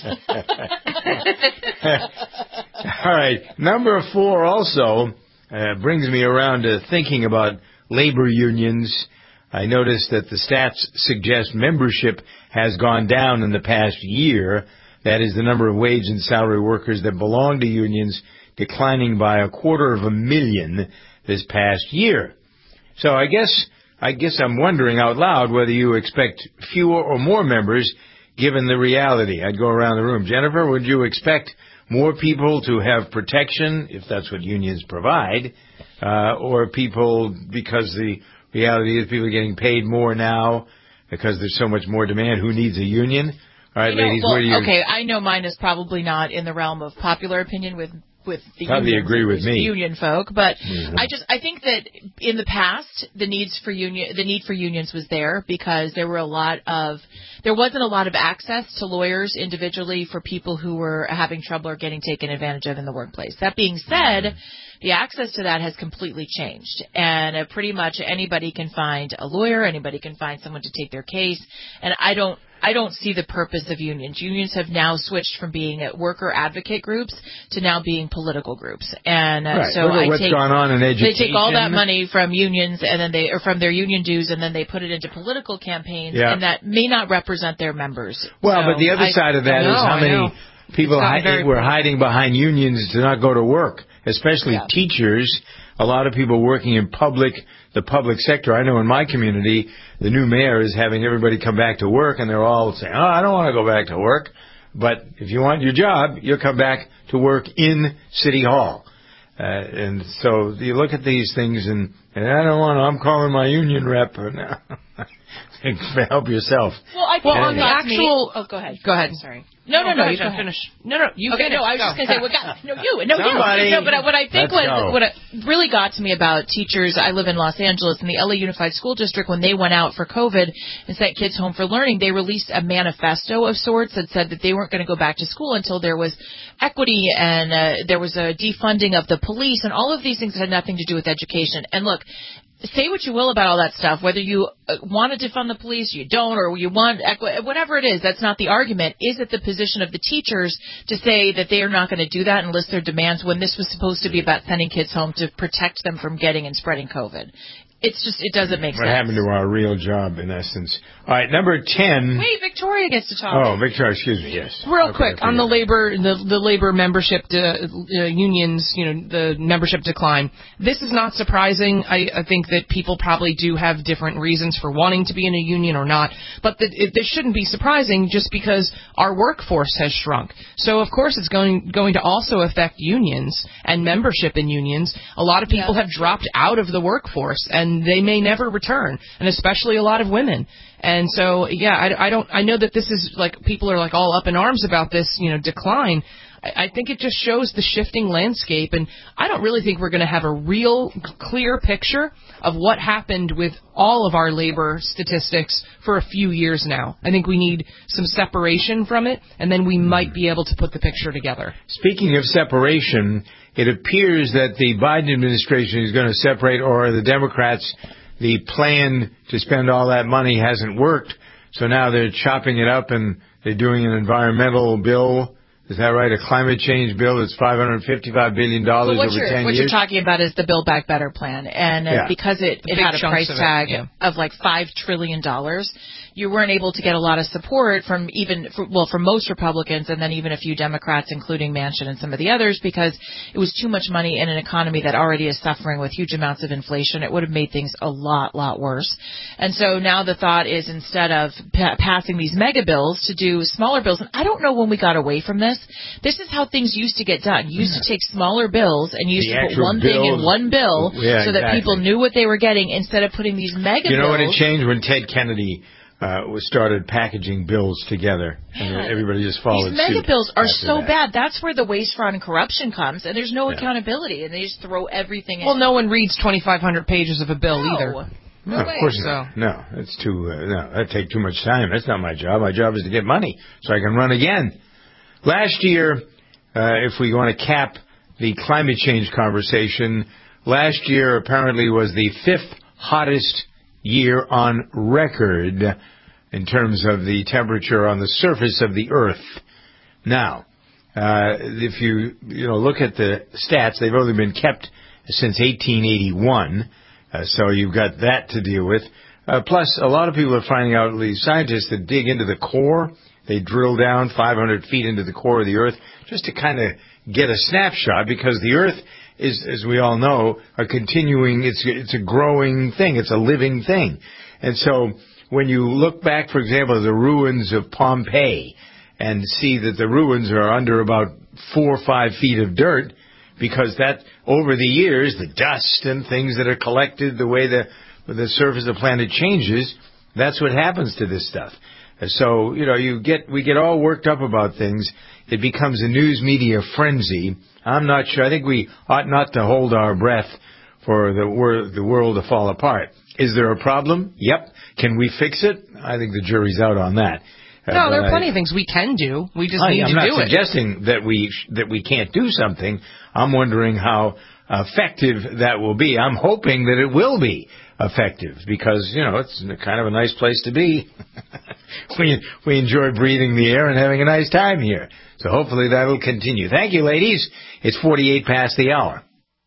Speaker 2: All right. Number four also uh, brings me around to thinking about labor unions. I noticed that the stats suggest membership has gone down in the past year. That is the number of wage and salary workers that belong to unions declining by a quarter of a million this past year. So I guess I guess I'm wondering out loud whether you expect fewer or more members given the reality. I'd go around the room. Jennifer, would you expect more people to have protection, if that's what unions provide, uh, or people, because the reality is people are getting paid more now because there's so much more demand, who needs a union? All right,
Speaker 3: you know,
Speaker 2: ladies,
Speaker 3: well,
Speaker 2: where do you...
Speaker 3: Okay, I know mine is probably not in the realm of popular opinion with with the
Speaker 2: Probably
Speaker 3: unions,
Speaker 2: agree with me.
Speaker 3: union folk, but
Speaker 2: mm-hmm.
Speaker 3: I just I think that in the past the needs for union the need for unions was there because there were a lot of there wasn't a lot of access to lawyers individually for people who were having trouble or getting taken advantage of in the workplace. That being said, the access to that has completely changed, and uh, pretty much anybody can find a lawyer, anybody can find someone to take their case, and I don't I don't see the purpose of unions. Unions have now switched from being worker advocate groups to now being political groups. And uh,
Speaker 2: right.
Speaker 3: so
Speaker 2: Look at
Speaker 3: I
Speaker 2: what's
Speaker 3: take
Speaker 2: gone on in education.
Speaker 3: They take all that money from unions and then they or from their union dues and then they put it into political campaigns
Speaker 2: yeah.
Speaker 3: and that may not represent their members.
Speaker 2: Well,
Speaker 3: so
Speaker 2: but the other
Speaker 3: I,
Speaker 2: side of that
Speaker 3: know,
Speaker 2: is how many people hi- were hiding behind unions to not go to work, especially yeah. teachers. A lot of people working in public, the public sector. I know in my community, the new mayor is having everybody come back to work, and they're all saying, oh, I don't want to go back to work. But if you want your job, you'll come back to work in City Hall. Uh, and so you look at these things, and, and I don't want to, I'm calling my union rep. Now. Help yourself.
Speaker 3: Well, I
Speaker 4: well on the actual...
Speaker 3: Oh, go ahead.
Speaker 4: Go ahead.
Speaker 3: Sorry. No, no,
Speaker 4: oh,
Speaker 3: no,
Speaker 4: no,
Speaker 3: you
Speaker 4: don't finish. No, no, you
Speaker 3: okay,
Speaker 4: finish.
Speaker 3: no, I was
Speaker 4: go.
Speaker 3: just going to say, what got, no, you, no,
Speaker 2: Somebody,
Speaker 3: you. No, but what I think was,
Speaker 2: go.
Speaker 3: what it really got to me about teachers, I live in Los Angeles, and the L A Unified School District, when they went out for COVID and sent kids home for learning, they released a manifesto of sorts that said that they weren't going to go back to school until there was equity and uh, there was a defunding of the police, and all of these things had nothing to do with education. And look, say what you will about all that stuff, whether you want to defund the police, you don't, or you want, equi- whatever it is, that's not the argument. Is it the position of the teachers to say that they are not going to do that and list their demands when this was supposed to be about sending kids home to protect them from getting and spreading COVID? It's just, it doesn't make
Speaker 2: what
Speaker 3: sense.
Speaker 2: What happened to our real job, in essence? All right, number ten.
Speaker 3: Wait, Victoria gets to talk.
Speaker 2: Oh, Victoria, excuse me, yes.
Speaker 4: Real
Speaker 2: okay,
Speaker 4: quick, on the labor, the, the labor membership de, uh, unions, you know, the membership decline. This is not surprising. I, I think that people probably do have different reasons for wanting to be in a union or not, but the, it, this shouldn't be surprising just because our workforce has shrunk. So, of course, it's going, going to also affect unions and membership in unions. A lot of people yeah. have dropped out of the workforce, and And they may never return, and especially a lot of women. And so, yeah, I, I don't. I know that this is like people are like all up in arms about this, you know, decline. I, I think it just shows the shifting landscape, and I don't really think we're going to have a real clear picture of what happened with all of our labor statistics for a few years now. I think we need some separation from it, and then we might be able to put the picture together.
Speaker 2: Speaking of separation, it appears that the Biden administration is going to separate, or the Democrats, the plan to spend all that money hasn't worked, so now they're chopping it up and they're doing an environmental bill. Is that right? A climate change bill that's five hundred fifty-five billion dollars
Speaker 3: well,
Speaker 2: over
Speaker 3: you're,
Speaker 2: ten
Speaker 3: what
Speaker 2: years?
Speaker 3: What you're talking about is the Build Back Better plan. And uh,
Speaker 2: yeah.
Speaker 3: because it, it had a price
Speaker 4: of
Speaker 3: tag
Speaker 4: it, yeah.
Speaker 3: of like five trillion dollars, you weren't able to get a lot of support from even, for, well, from most Republicans and then even a few Democrats, including Manchin and some of the others, because it was too much money in an economy that already is suffering with huge amounts of inflation. It would have made things a lot, lot worse. And so now the thought is, instead of pa- passing these mega bills, to do smaller bills. And I don't know when we got away from this. This is how things used to get done. You used to take smaller bills and you used
Speaker 2: The
Speaker 3: to put one thing in one bill
Speaker 2: yeah,
Speaker 3: so that
Speaker 2: exactly.
Speaker 3: people knew what they were getting, instead of putting these mega bills.
Speaker 2: You know when it changed? When Ted Kennedy uh, was started packaging bills together, and
Speaker 3: Man,
Speaker 2: everybody just followed
Speaker 3: these mega
Speaker 2: suit
Speaker 3: bills are
Speaker 2: after
Speaker 3: so
Speaker 2: that.
Speaker 3: bad. That's where the waste, fraud, and corruption comes, and there's no yeah. accountability, and they just throw everything in.
Speaker 4: Well, no one reads twenty-five hundred pages of a bill
Speaker 3: no.
Speaker 4: either.
Speaker 2: No,
Speaker 3: No
Speaker 2: of
Speaker 3: way.
Speaker 2: course
Speaker 4: So.
Speaker 2: not. No, it's too. Uh, no, that'd take too much time. That's not my job. My job is to get money so I can run again. Last year, uh, if we want to cap the climate change conversation, last year apparently was the fifth hottest year on record in terms of the temperature on the surface of the Earth. Now, uh, if you you know look at the stats, they've only been kept since eighteen eighty-one. Uh, so you've got that to deal with. Uh, plus, a lot of people are finding out, at least scientists, that dig into the core. They drill down five hundred feet into the core of the Earth just to kind of get a snapshot, because the Earth is, as we all know, a continuing, it's, it's a growing thing. It's a living thing. And so when you look back, for example, at the ruins of Pompeii and see that the ruins are under about four or five feet of dirt, because that, over the years, the dust and things that are collected, the way the the surface of the planet changes, that's what happens to this stuff. So, you know, you get we get all worked up about things. It becomes a news media frenzy. I'm not sure. I think we ought not to hold our breath for the, wor- the world to fall apart. Is there a problem? Yep. Can we fix it? I think the jury's out on that.
Speaker 4: No,
Speaker 2: uh,
Speaker 4: there are plenty I, of things we can do. We just
Speaker 2: I,
Speaker 4: need
Speaker 2: I'm
Speaker 4: to do it.
Speaker 2: I'm not suggesting that we sh- that we can't do something. I'm wondering how effective that will be. I'm hoping that it will be effective, because, you know, it's kind of a nice place to be. we we enjoy breathing the air and having a nice time here. So hopefully that will continue. Thank you, ladies. It's forty-eight past the hour.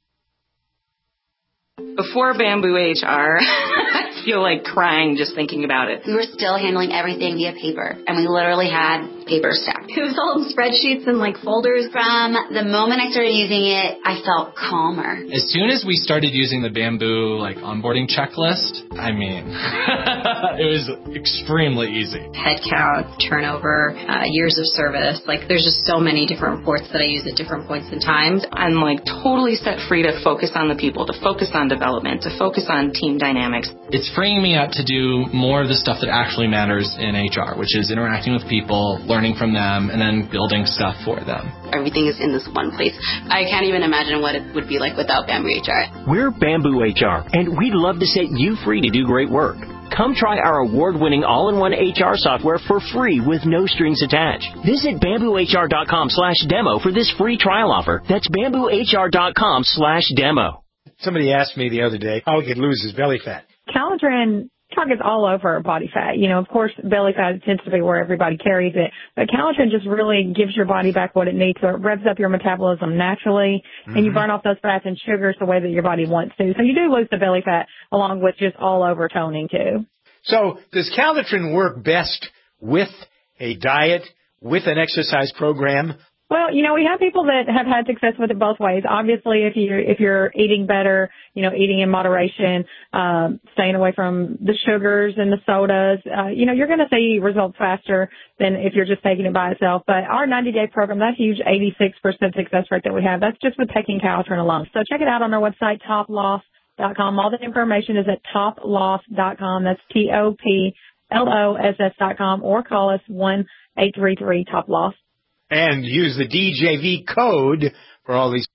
Speaker 1: Before Bamboo H R, I feel like crying just thinking about it.
Speaker 7: We were still handling everything via paper, and we literally had paper stacked.
Speaker 8: It was all in spreadsheets and like folders.
Speaker 7: From the moment I started using it, I felt calmer.
Speaker 9: As soon as we started using the Bamboo like onboarding checklist, I mean, it was extremely easy.
Speaker 8: Head count, turnover, uh, years of service. Like there's just so many different reports that I use at different points in time.
Speaker 1: I'm like totally set free to focus on the people, to focus on development, to focus on team dynamics.
Speaker 9: It's freeing me up to do more of the stuff that actually matters in H R, which is interacting with people, learning from them, and then building stuff for them.
Speaker 7: Everything is in this one place. I can't even imagine what it would be like without Bamboo H R.
Speaker 25: We're Bamboo H R, and we'd love to set you free to do great work. Come try our award-winning all-in-one H R software for free with no strings attached. Visit bamboohr.com slash demo for this free trial offer. That's bamboohr.com slash demo.
Speaker 2: Somebody asked me the other day how he could lose his belly fat.
Speaker 26: Calitrin targets all over body fat. You know, of course, belly fat tends to be where everybody carries it, but Calitrin just really gives your body back what it needs. So it revs up your metabolism naturally, mm-hmm. and you burn off those fats and sugars the way that your body wants to. So you do lose the belly fat along with just all over toning too.
Speaker 2: So does Calitrin work best with a diet, with an exercise program?
Speaker 26: Well, you know, we have people that have had success with it both ways. Obviously, if you if you're eating better, you know, eating in moderation, um, staying away from the sugars and the sodas, uh, you know, you're going to see results faster than if you're just taking it by itself. But our ninety-day program, that huge eighty-six percent success rate that we have, that's just with taking Calitrin alone. So check it out on our website, top loss dot com. All the information is at top loss dot com. That's T O P L O S S dot com, or call us one eight three three top loss.
Speaker 2: and use the D J V code for all these.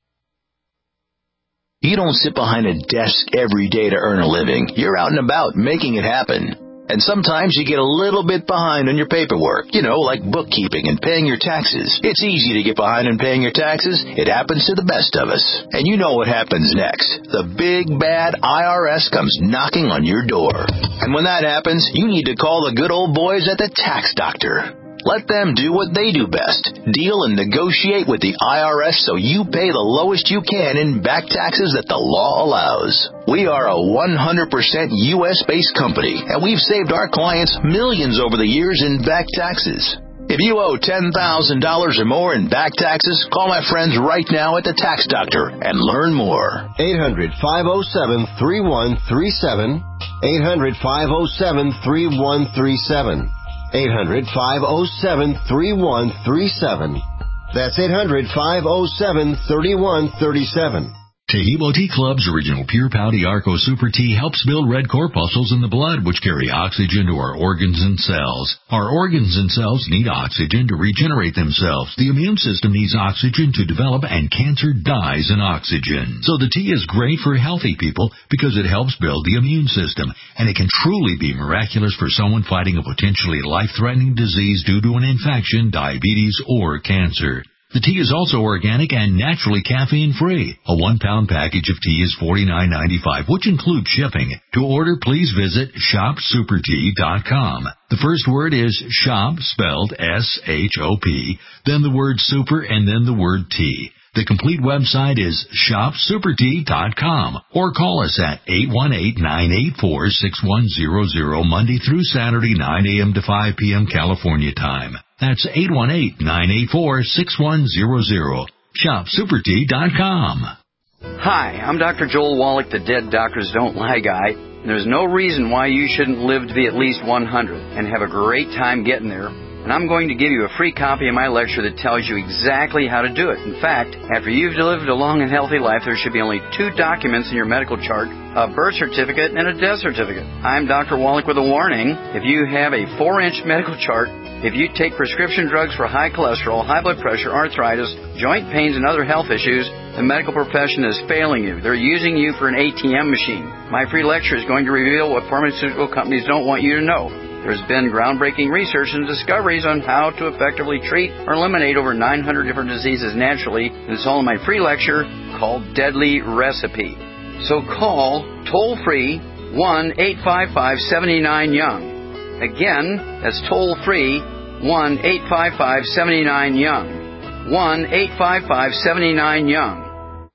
Speaker 6: You don't sit behind a desk every day to earn a living. You're out and about making it happen. And sometimes you get a little bit behind on your paperwork, you know, like bookkeeping and paying your taxes. It's easy to get behind on paying your taxes. It happens to the best of us. And you know what happens next. The big, bad I R S comes knocking on your door. And when that happens, you need to call the good old boys at the Tax Doctor. Let them do what they do best. Deal and negotiate with the I R S so you pay the lowest you can in back taxes that the law allows. We are a one hundred percent U S-based company, and we've saved our clients millions over the years in back taxes. If you owe ten thousand dollars or more in back taxes, call my friends right now at the Tax Doctor and learn more.
Speaker 10: eight hundred, five oh seven, three one three seven. eight hundred, five oh seven, three one three seven. eight hundred, five oh seven, three one three seven. That's eight hundred, five oh seven, three one three seven.
Speaker 11: Taheebo Tea Club's original Pure Pouty Arco Super Tea helps build red corpuscles in the blood, which carry oxygen to our organs and cells. Our organs and cells need oxygen to regenerate themselves. The immune system needs oxygen to develop, and cancer dies in oxygen. So the tea is great for healthy people because it helps build the immune system, and it can truly be miraculous for someone fighting a potentially life-threatening disease due to an infection, diabetes, or cancer. The tea is also organic and naturally caffeine-free. A one-pound package of tea is forty-nine ninety-five, which includes shipping. To order, please visit shop super tea dot com. The first word is shop, spelled S H O P, then the word super, and then the word tea. The complete website is shop super tea dot com, or call us at eight one eight, nine eight four, six one zero zero Monday through Saturday, nine a.m. to five p.m. California time. That's eight one eight, nine eight four, six one zero zero. shop super tea dot com.
Speaker 12: Hi, I'm Doctor Joel Wallach, the Dead Doctors Don't Lie guy. There's no reason why you shouldn't live to be at least one hundred and have a great time getting there. And I'm going to give you a free copy of my lecture that tells you exactly how to do it. In fact, after you've lived a long and healthy life, there should be only two documents in your medical chart, a birth certificate and a death certificate. I'm Doctor Wallach with a warning. If you have a four-inch medical chart, if you take prescription drugs for high cholesterol, high blood pressure, arthritis, joint pains, and other health issues, the medical profession is failing you. They're using you for an A T M machine. My free lecture is going to reveal what pharmaceutical companies don't want you to know. There's been groundbreaking research and discoveries on how to effectively treat or eliminate over nine hundred different diseases naturally, and it's all in my free lecture called Deadly Recipe. So call toll-free one eight five five, seven nine Young. Again, that's toll-free one eight five five, seven nine Young. one eight five five, seven nine Young.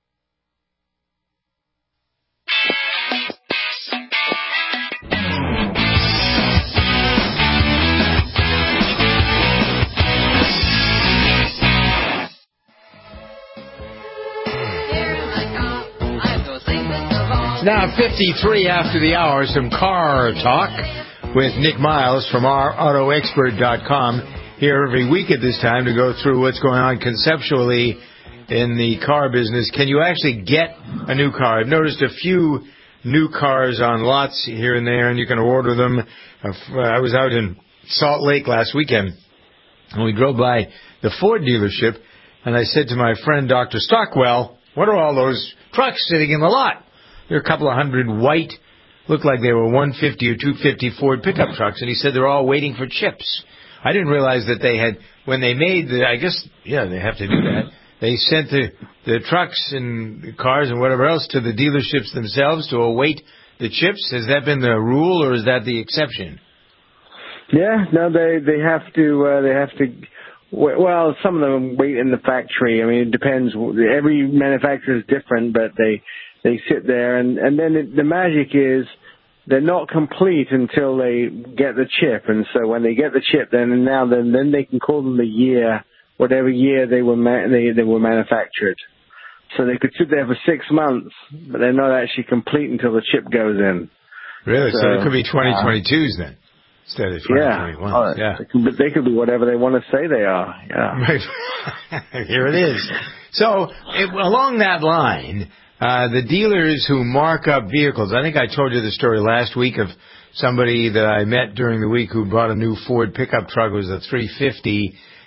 Speaker 2: It's now fifty-three after the hour. Some car talk with Nick Miles from our auto expert dot com here every week at this time to go through what's going on conceptually in the car business. Can you actually get a new car? I've noticed a few new cars on lots here and there, and you can order them. I was out in Salt Lake last weekend, and we drove by the Ford dealership, and I said to my friend, Doctor Stockwell, what are all those trucks sitting in the lot? There are a couple of hundred white, looked like they were one fifty or two fifty Ford pickup trucks, and he said they're all waiting for chips. I didn't realize that they had, when they made the, I guess, yeah, they have to do that. They sent the, the trucks and the cars and whatever else to the dealerships themselves to await the chips. Has that been the rule, or is that the exception?
Speaker 13: Yeah, no, they they have to uh, they have to. Well, some of them wait in the factory. I mean, it depends. Every manufacturer is different, but they they sit there, and and then it, the magic is they're not complete until they get the chip, and so when they get the chip, then and now then then they can call them the year, whatever year they were ma- they they were manufactured. So they could sit there for six months, but they're not actually complete until the chip goes in.
Speaker 2: Really? So,
Speaker 13: so
Speaker 2: it could be twenty twenty-twos uh, then, instead of twenty twenty-one.
Speaker 13: Yeah,
Speaker 2: yeah.
Speaker 13: They could, they could be whatever they want to say they are. Yeah.
Speaker 2: Right. Here it is. So it, along that line, uh, the dealers who mark up vehicles, I think I told you the story last week of somebody that I met during the week who bought a new Ford pickup truck. It was a three fifty,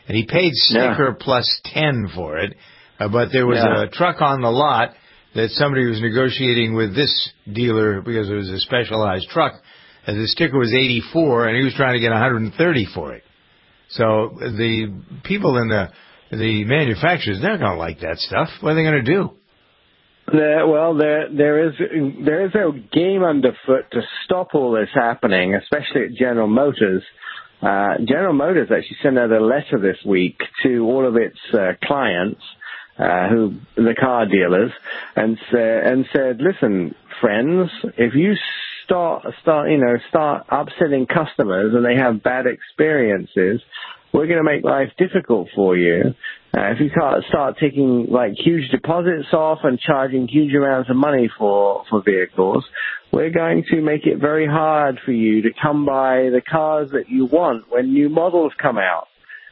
Speaker 2: and he paid sticker
Speaker 13: Yeah.
Speaker 2: plus ten for it. Uh, but there was
Speaker 13: Yeah.
Speaker 2: a truck on the lot that somebody was negotiating with this dealer because it was a specialized truck. And the sticker was eighty-four, and he was trying to get one hundred thirty for it. So the people in the the manufacturers, they're going to like that stuff. What are they going to do?
Speaker 13: There, well, there there is there is a game underfoot to stop all this happening, especially at General Motors. Uh, General Motors actually sent out a letter this week to all of its uh, clients, uh, who the car dealers, and sa- and said, "Listen, friends, if you start start you know start upselling customers and they have bad experiences, we're going to make life difficult for you. Uh, if you can't start taking like huge deposits off and charging huge amounts of money for, for vehicles, we're going to make it very hard for you to come by the cars that you want when new models come out."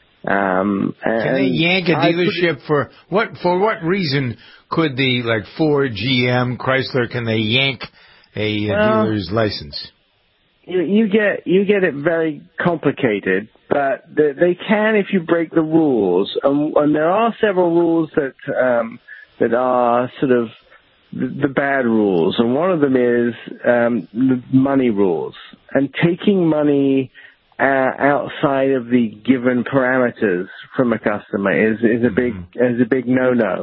Speaker 13: Um, and
Speaker 2: Can they yank a
Speaker 13: I
Speaker 2: dealership
Speaker 13: put-
Speaker 2: for what? For what reason could the like Ford, G M, Chrysler? Can they yank a uh,
Speaker 13: Well,
Speaker 2: dealer's license?
Speaker 13: You, you get you get it very complicated, but they, they can if you break the rules, and, and there are several rules that um, that are sort of the, the bad rules, and one of them is um, the money rules, and taking money uh, outside of the given parameters from a customer is is a big is a big no-no.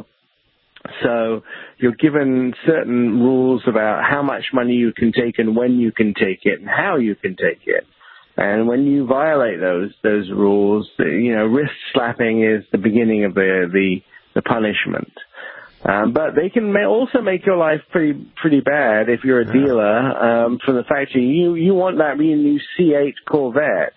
Speaker 13: So you're given certain rules about how much money you can take and when you can take it and how you can take it. And when you violate those those rules, you know, wrist slapping is the beginning of the the, the punishment. Um, but they can ma- also make your life pretty pretty bad if you're a dealer um, from the factory. You you want that new C eight Corvette,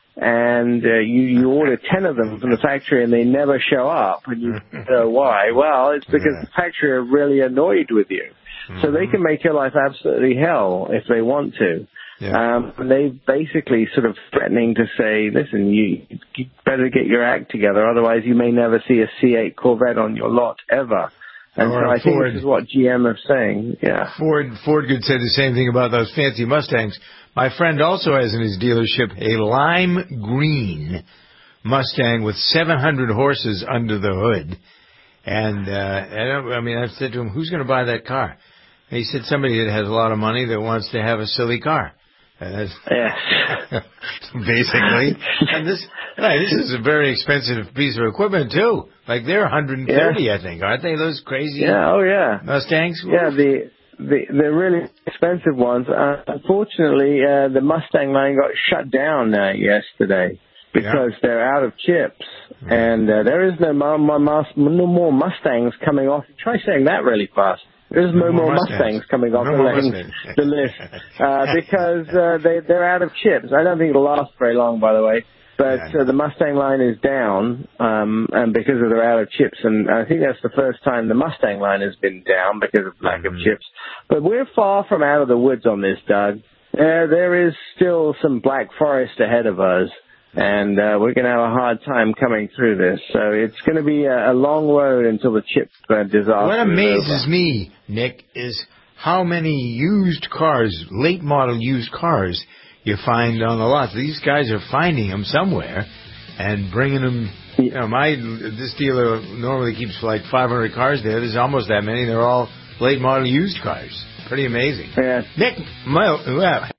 Speaker 13: and uh, you, you order ten of them from the factory and they never show up, and you know why. Well, it's because the factory are really annoyed with you. So they can make your life absolutely hell if they want to. Yeah. Um, and they basically sort of threatening to say, listen, you, you better get your act together, otherwise you may never see a C eight Corvette on your lot ever. And
Speaker 2: Or
Speaker 13: so I think
Speaker 2: Ford.
Speaker 13: this is what G M is saying. Yeah.
Speaker 2: Ford Ford could say the same thing about those fancy Mustangs. My friend also has in his dealership a lime green Mustang with seven hundred horses under the hood. And, uh, I, don't, I mean, I said to him, who's going to buy that car? And he said somebody that has a lot of money that wants to have a silly car. And that's
Speaker 13: yes.
Speaker 2: basically. And this, right, this is a very expensive piece of equipment too. Like they're one hundred thirty,
Speaker 13: Yeah.
Speaker 2: I think, aren't they? Those crazy
Speaker 13: Yeah, oh yeah.
Speaker 2: Mustangs.
Speaker 13: Yeah, the the the really expensive ones. Uh, unfortunately, uh, the Mustang line got shut down uh, yesterday because yeah. they're out of chips, mm-hmm. and uh, there is no more, no more Mustangs coming off. Try saying that really fast. There's no, no more Mustangs, Mustangs coming off
Speaker 2: no
Speaker 13: the, lane, the list uh, because uh, they, they're out of chips. I don't think it'll last very long, by the way. But yeah. uh, the Mustang line is down, um, and because of they're out of chips. And I think that's the first time the Mustang line has been down because of lack mm-hmm. of chips. But we're far from out of the woods on this, Doug. Uh, there is still some Black Forest ahead of us. And uh, we're going to have a hard time coming through this. So it's going to be a, a long road until the chip uh, disaster
Speaker 2: What amazes
Speaker 13: is over.
Speaker 2: me, Nick, is how many used cars, late model used cars, you find on the lots. These guys are finding them somewhere and bringing them. You know, my this dealer normally keeps like five hundred cars there. There's almost that many. They're all late model used cars. Pretty amazing.
Speaker 13: Yeah.
Speaker 2: Nick, my, well,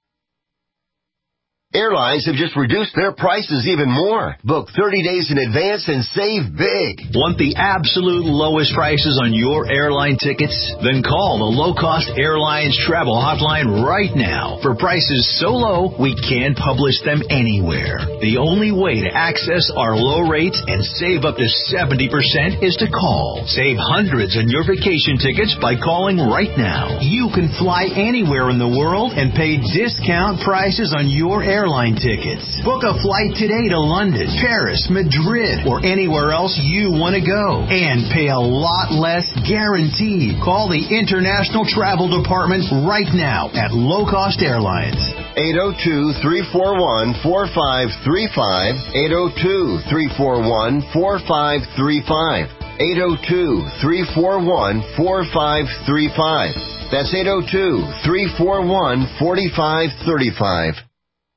Speaker 10: Airlines have just reduced their prices even more. Book thirty days in advance and save big.
Speaker 21: Want the absolute lowest prices on your airline tickets? Then call the Low Cost Airlines Travel Hotline right now. For prices so low, we can't publish them anywhere. The only way to access our low rates and save up to seventy percent is to call. Save hundreds on your vacation tickets by calling right now. You can fly anywhere in the world and pay discount prices on your airline Airline tickets. Book a flight today to London, Paris, Madrid, or anywhere else you want to go. And pay a lot less guaranteed. Call the International Travel Department right now at Low Cost Airlines.
Speaker 10: eight oh two, three four one, four five three five. eight oh two, three four one, four five three five. eight oh two, three four one, four five three five. That's eight oh two, three four one, four five three five.